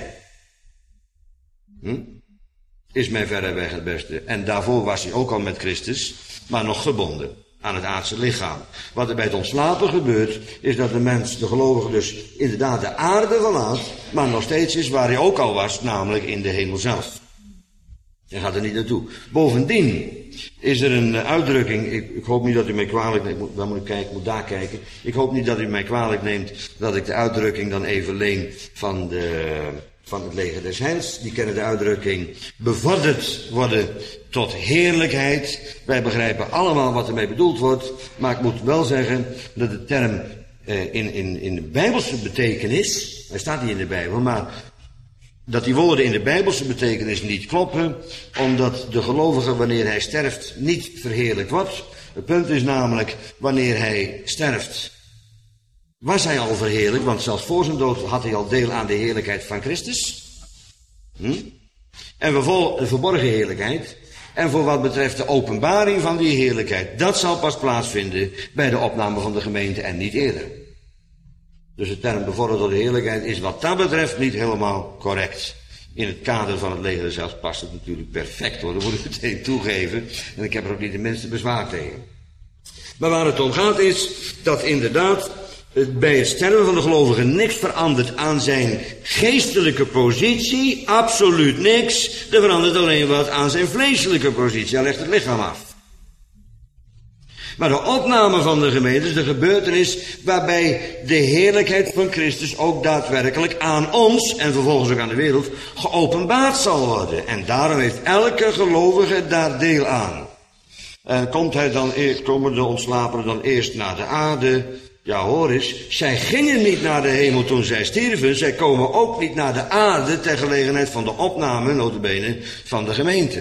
Hm? Is mij verreweg het beste. En daarvoor was hij ook al met Christus, maar nog gebonden aan het aardse lichaam. Wat er bij het ontslapen gebeurt, is dat de mens, de gelovige dus inderdaad de aarde verlaat, maar nog steeds is waar hij ook al was, namelijk in de hemel zelf. Hij gaat er niet naartoe. Bovendien is er een uitdrukking, ik, ik hoop niet dat u mij kwalijk neemt, moet, dan moet ik kijken, ik moet daar kijken. Ik hoop niet dat u mij kwalijk neemt dat ik de uitdrukking dan even leen van, de, van het leger des heils. Die kennen de uitdrukking bevorderd worden tot heerlijkheid. Wij begrijpen allemaal wat ermee bedoeld wordt, maar ik moet wel zeggen dat de term eh, in, in, in de bijbelse betekenis, hij staat niet in de Bijbel, maar dat die woorden in de bijbelse betekenis niet kloppen, omdat de gelovige wanneer hij sterft niet verheerlijkt wordt. Het punt is namelijk, wanneer hij sterft, was hij al verheerlijkt, want zelfs voor zijn dood had hij al deel aan de heerlijkheid van Christus. Hm? En de verborgen heerlijkheid. En voor wat betreft de openbaring van die heerlijkheid, dat zal pas plaatsvinden bij de opname van de gemeente en niet eerder. Dus de term bevorderd door de heerlijkheid is wat dat betreft niet helemaal correct. In het kader van het leger zelfs past het natuurlijk perfect hoor, dat moet ik meteen toegeven. En ik heb er ook niet de minste bezwaar tegen. Maar waar het om gaat is dat inderdaad bij het sterven van de gelovige niks verandert aan zijn geestelijke positie. Absoluut niks. Er verandert alleen wat aan zijn vleeselijke positie. Hij legt het lichaam af. Maar de opname van de gemeente is de gebeurtenis waarbij de heerlijkheid van Christus ook daadwerkelijk aan ons en vervolgens ook aan de wereld geopenbaard zal worden. En daarom heeft elke gelovige daar deel aan. En komt hij dan, komen de ontslapenen dan eerst naar de aarde? Ja hoor eens, zij gingen niet naar de hemel toen zij stierven, zij komen ook niet naar de aarde ter gelegenheid van de opname, nota bene, van de gemeente.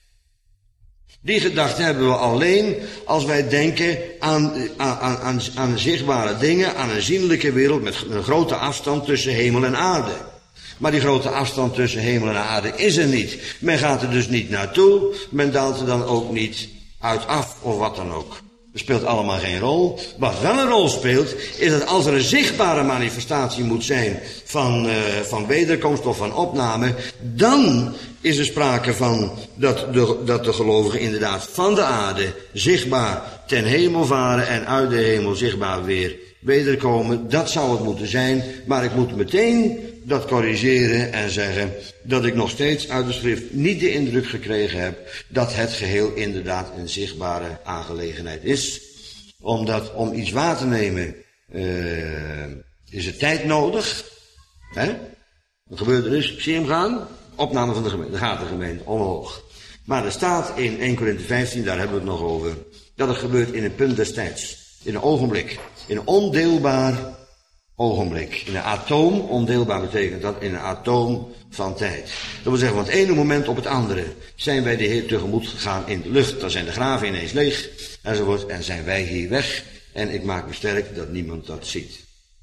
Die gedachte hebben we alleen als wij denken aan, aan, aan, aan zichtbare dingen, aan een zienlijke wereld met een grote afstand tussen hemel en aarde. Maar die grote afstand tussen hemel en aarde is er niet. Men gaat er dus niet naartoe, men daalt er dan ook niet uit af of wat dan ook. Dat speelt allemaal geen rol. Wat wel een rol speelt, is dat als er een zichtbare manifestatie moet zijn van, uh, van wederkomst of van opname, dan is er sprake van dat de, dat de gelovigen inderdaad van de aarde zichtbaar ten hemel varen en uit de hemel zichtbaar weer wederkomen. Dat zou het moeten zijn, maar ik moet meteen dat corrigeren en zeggen dat ik nog steeds uit de schrift niet de indruk gekregen heb dat het geheel inderdaad een zichtbare aangelegenheid is. Omdat om iets waar te nemen uh, is er tijd nodig. Hè? Wat gebeurt er dus? Zie je hem gaan? Opname van de gemeente. Dan gaat de gemeente omhoog. Maar er staat in Eerste Korinthe vijftien, daar hebben we het nog over, dat het gebeurt in een punt des tijds. In een ogenblik. In een ondeelbaar ogenblik. In een atoom, ondeelbaar betekent dat, in een atoom van tijd. Dat wil zeggen, van het ene moment op het andere zijn wij de Heer tegemoet gegaan in de lucht. Dan zijn de graven ineens leeg, enzovoort, en zijn wij hier weg. En ik maak me sterk dat niemand dat ziet.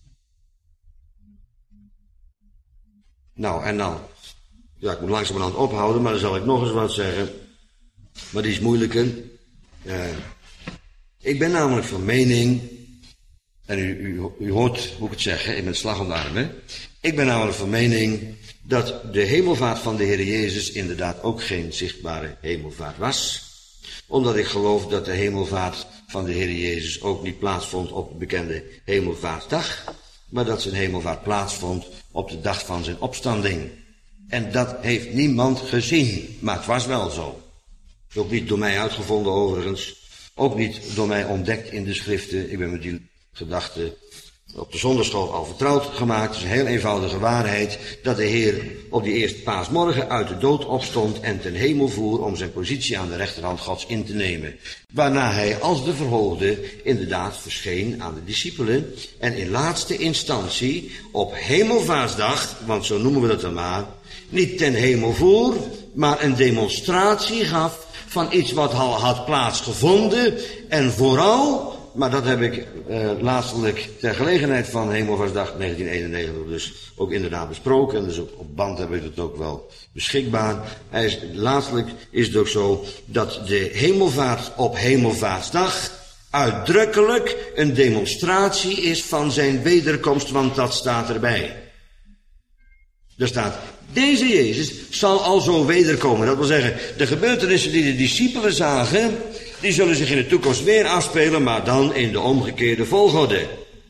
Nou, en dan, ja, ik moet langzamerhand ophouden, maar dan zal ik nog eens wat zeggen. Maar die is moeilijker. Uh, ik ben namelijk van mening, en u, u, u hoort hoe ik het zeg, hè? Ik ben slag om de arm, hè? Ik ben namelijk van mening dat de hemelvaart van de Heer Jezus inderdaad ook geen zichtbare hemelvaart was. Omdat ik geloof dat de hemelvaart van de Heer Jezus ook niet plaatsvond op de bekende hemelvaartdag, maar dat zijn hemelvaart plaatsvond op de dag van zijn opstanding. En dat heeft niemand gezien, maar het was wel zo. Is ook niet door mij uitgevonden overigens, ook niet door mij ontdekt in de schriften. Ik ben met die gedachte op de zondagschool al vertrouwd gemaakt. Het is een heel eenvoudige waarheid dat de Heer op die eerste paasmorgen uit de dood opstond en ten hemel voer om zijn positie aan de rechterhand Gods in te nemen. Waarna hij als de verhoogde inderdaad verscheen aan de discipelen en in laatste instantie op hemelvaartsdag, want zo noemen we dat dan maar, niet ten hemel voer, maar een demonstratie gaf van iets wat al had plaatsgevonden en vooral, maar dat heb ik uh, laatstelijk ter gelegenheid van Hemelvaartsdag negentien eenennegentig dus ook inderdaad besproken. En dus op, op band heb ik het ook wel beschikbaar. Hij is, laatstelijk is het ook zo dat de hemelvaart op Hemelvaartsdag uitdrukkelijk een demonstratie is van zijn wederkomst, want dat staat erbij. Er staat, deze Jezus zal al zo wederkomen. Dat wil zeggen, de gebeurtenissen die de discipelen zagen, die zullen zich in de toekomst weer afspelen, maar dan in de omgekeerde volgorde.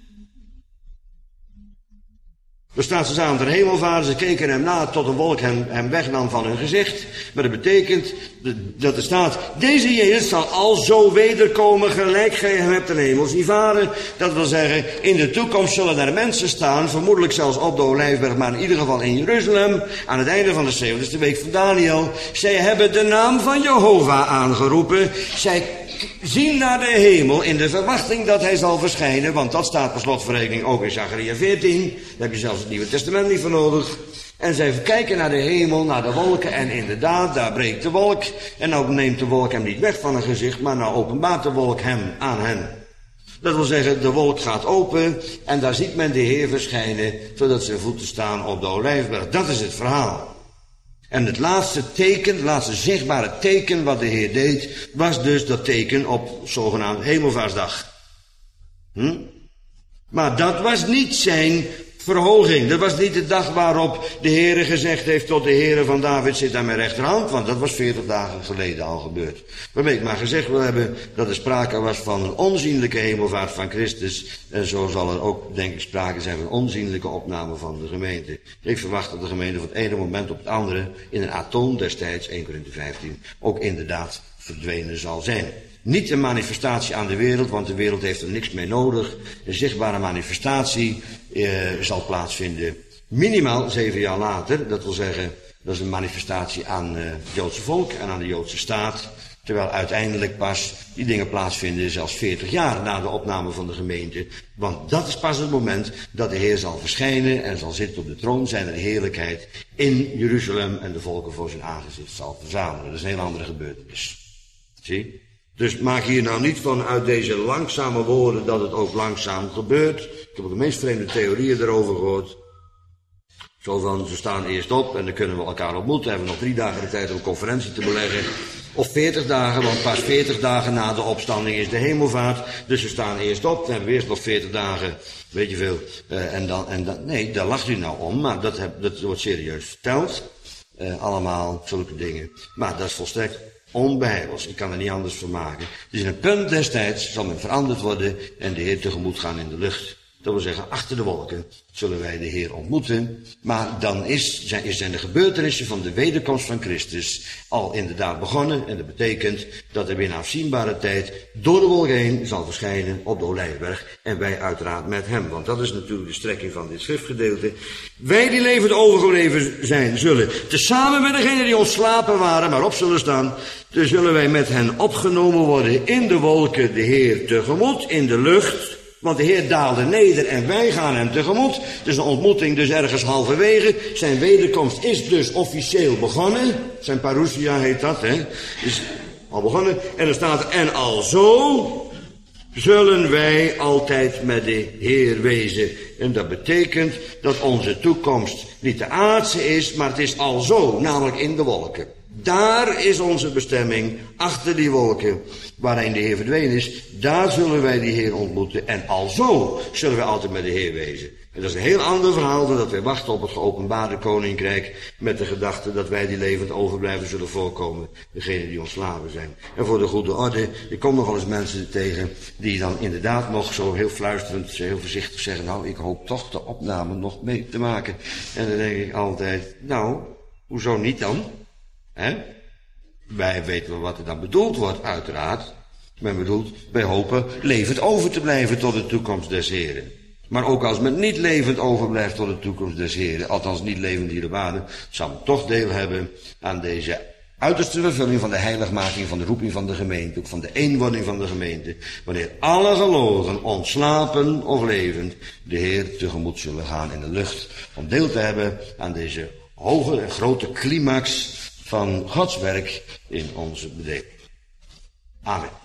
Er staat ze samen ter hemelvaart, ze keken hem na tot een wolk hem, hem wegnam van hun gezicht. Maar dat betekent dat er staat, deze Jezus zal al zo wederkomen gelijk gij hem hebt ten hemel zien varen. Dat wil zeggen, in de toekomst zullen er mensen staan, vermoedelijk zelfs op de Olijfberg, maar in ieder geval in Jeruzalem, aan het einde van de zeventigste week van Daniel. Zij hebben de naam van Jehovah aangeroepen. Zij zien naar de hemel in de verwachting dat hij zal verschijnen, want dat staat per slotverrekening ook in Zacharia veertien. Daar heb je zelfs het Nieuwe Testament niet voor nodig. En zij kijken naar de hemel, naar de wolken en inderdaad, daar breekt de wolk. En nou neemt de wolk hem niet weg van hun gezicht, maar nou openbaart de wolk hem aan hen. Dat wil zeggen, de wolk gaat open en daar ziet men de Heer verschijnen, zodat zijn voeten staan op de Olijfberg. Dat is het verhaal. En het laatste teken, het laatste zichtbare teken wat de Heer deed, was dus dat teken op zogenaamd Hemelvaartsdag. Hm? Maar dat was niet zijn verhoging. Dat was niet de dag waarop de Heer gezegd heeft tot de Heer van David zit aan mijn rechterhand, want dat was veertig dagen geleden al gebeurd. Waarmee ik maar gezegd wil hebben dat er sprake was van een onzienlijke hemelvaart van Christus. En zo zal er ook, denk ik, sprake zijn van een onzienlijke opname van de gemeente. Ik verwacht dat de gemeente van het ene moment op het andere in een atoom destijds, eerste Korinthe vijftien, ook inderdaad verdwenen zal zijn. Niet een manifestatie aan de wereld, want de wereld heeft er niks mee nodig. Een zichtbare manifestatie eh, zal plaatsvinden minimaal zeven jaar later. Dat wil zeggen, dat is een manifestatie aan uh, het Joodse volk en aan de Joodse staat. Terwijl uiteindelijk pas die dingen plaatsvinden zelfs veertig jaar na de opname van de gemeente. Want dat is pas het moment dat de Heer zal verschijnen en zal zitten op de troon zijner heerlijkheid in Jeruzalem en de volken voor zijn aangezicht zal verzamelen. Dat is een heel andere gebeurtenis. Zie? Dus maak hier nou niet van uit deze langzame woorden dat het ook langzaam gebeurt. Ik heb ook de meest vreemde theorieën erover gehoord. Zo van, ze staan eerst op en dan kunnen we elkaar ontmoeten. Hebben we nog drie dagen de tijd om een conferentie te beleggen. Of veertig dagen, want pas veertig dagen na de opstanding is de hemelvaart. Dus ze staan eerst op, dan hebben we eerst nog veertig dagen, weet je veel. Uh, en dan, en dan, nee, daar lacht u nou om, maar dat, heb, dat wordt serieus verteld. Uh, allemaal zulke dingen. Maar dat is volstrekt onbijbels. Ik kan er niet anders van maken. Dus in een punt destijds zal men veranderd worden en de Heer tegemoet gaan in de lucht. Dat wil zeggen, achter de wolken zullen wij de Heer ontmoeten. Maar dan is, zijn, zijn de gebeurtenissen van de wederkomst van Christus al inderdaad begonnen. En dat betekent dat er binnen afzienbare tijd door de wolk heen zal verschijnen op de Olijfberg. En wij uiteraard met hem. Want dat is natuurlijk de strekking van dit schriftgedeelte. Wij die levend overgebleven zijn, zullen tezamen met degenen die ontslapen waren, maar op zullen staan. Dus zullen wij met hen opgenomen worden in de wolken de Heer tegemoet, in de lucht. Want de Heer daalde neder en wij gaan hem tegemoet. Dus een ontmoeting dus ergens halverwege. Zijn wederkomst is dus officieel begonnen. Zijn parousia heet dat, hè. Is al begonnen. En er staat, en alzo zullen wij altijd met de Heer wezen. En dat betekent dat onze toekomst niet de aardse is, maar het is alzo, namelijk in de wolken. Daar is onze bestemming, achter die wolken, waarin de Heer verdwenen is. Daar zullen wij die Heer ontmoeten. En alzo zullen wij altijd met de Heer wezen. En dat is een heel ander verhaal dan dat wij wachten op het geopenbaarde koninkrijk, met de gedachte dat wij die levend overblijven zullen voorkomen, degenen die ontslaven zijn. En voor de goede orde, ik kom nog wel eens mensen tegen die dan inderdaad nog zo heel fluisterend, heel voorzichtig zeggen, nou, ik hoop toch de opname nog mee te maken. En dan denk ik altijd, nou, hoezo niet dan? Hè? Wij weten wel wat er dan bedoeld wordt, uiteraard. Men bedoelt, wij hopen levend over te blijven tot de toekomst des Heren. Maar ook als men niet levend overblijft tot de toekomst des Heren, althans niet levend hier op aarde, zal men toch deel hebben aan deze uiterste vervulling van de heiligmaking, van de roeping van de gemeente, ook van de eenwording van de gemeente, wanneer alle gelovigen, ontslapen of levend, de Heer tegemoet zullen gaan in de lucht, om deel te hebben aan deze hoge en grote climax van Gods werk in onze bedeling. Amen.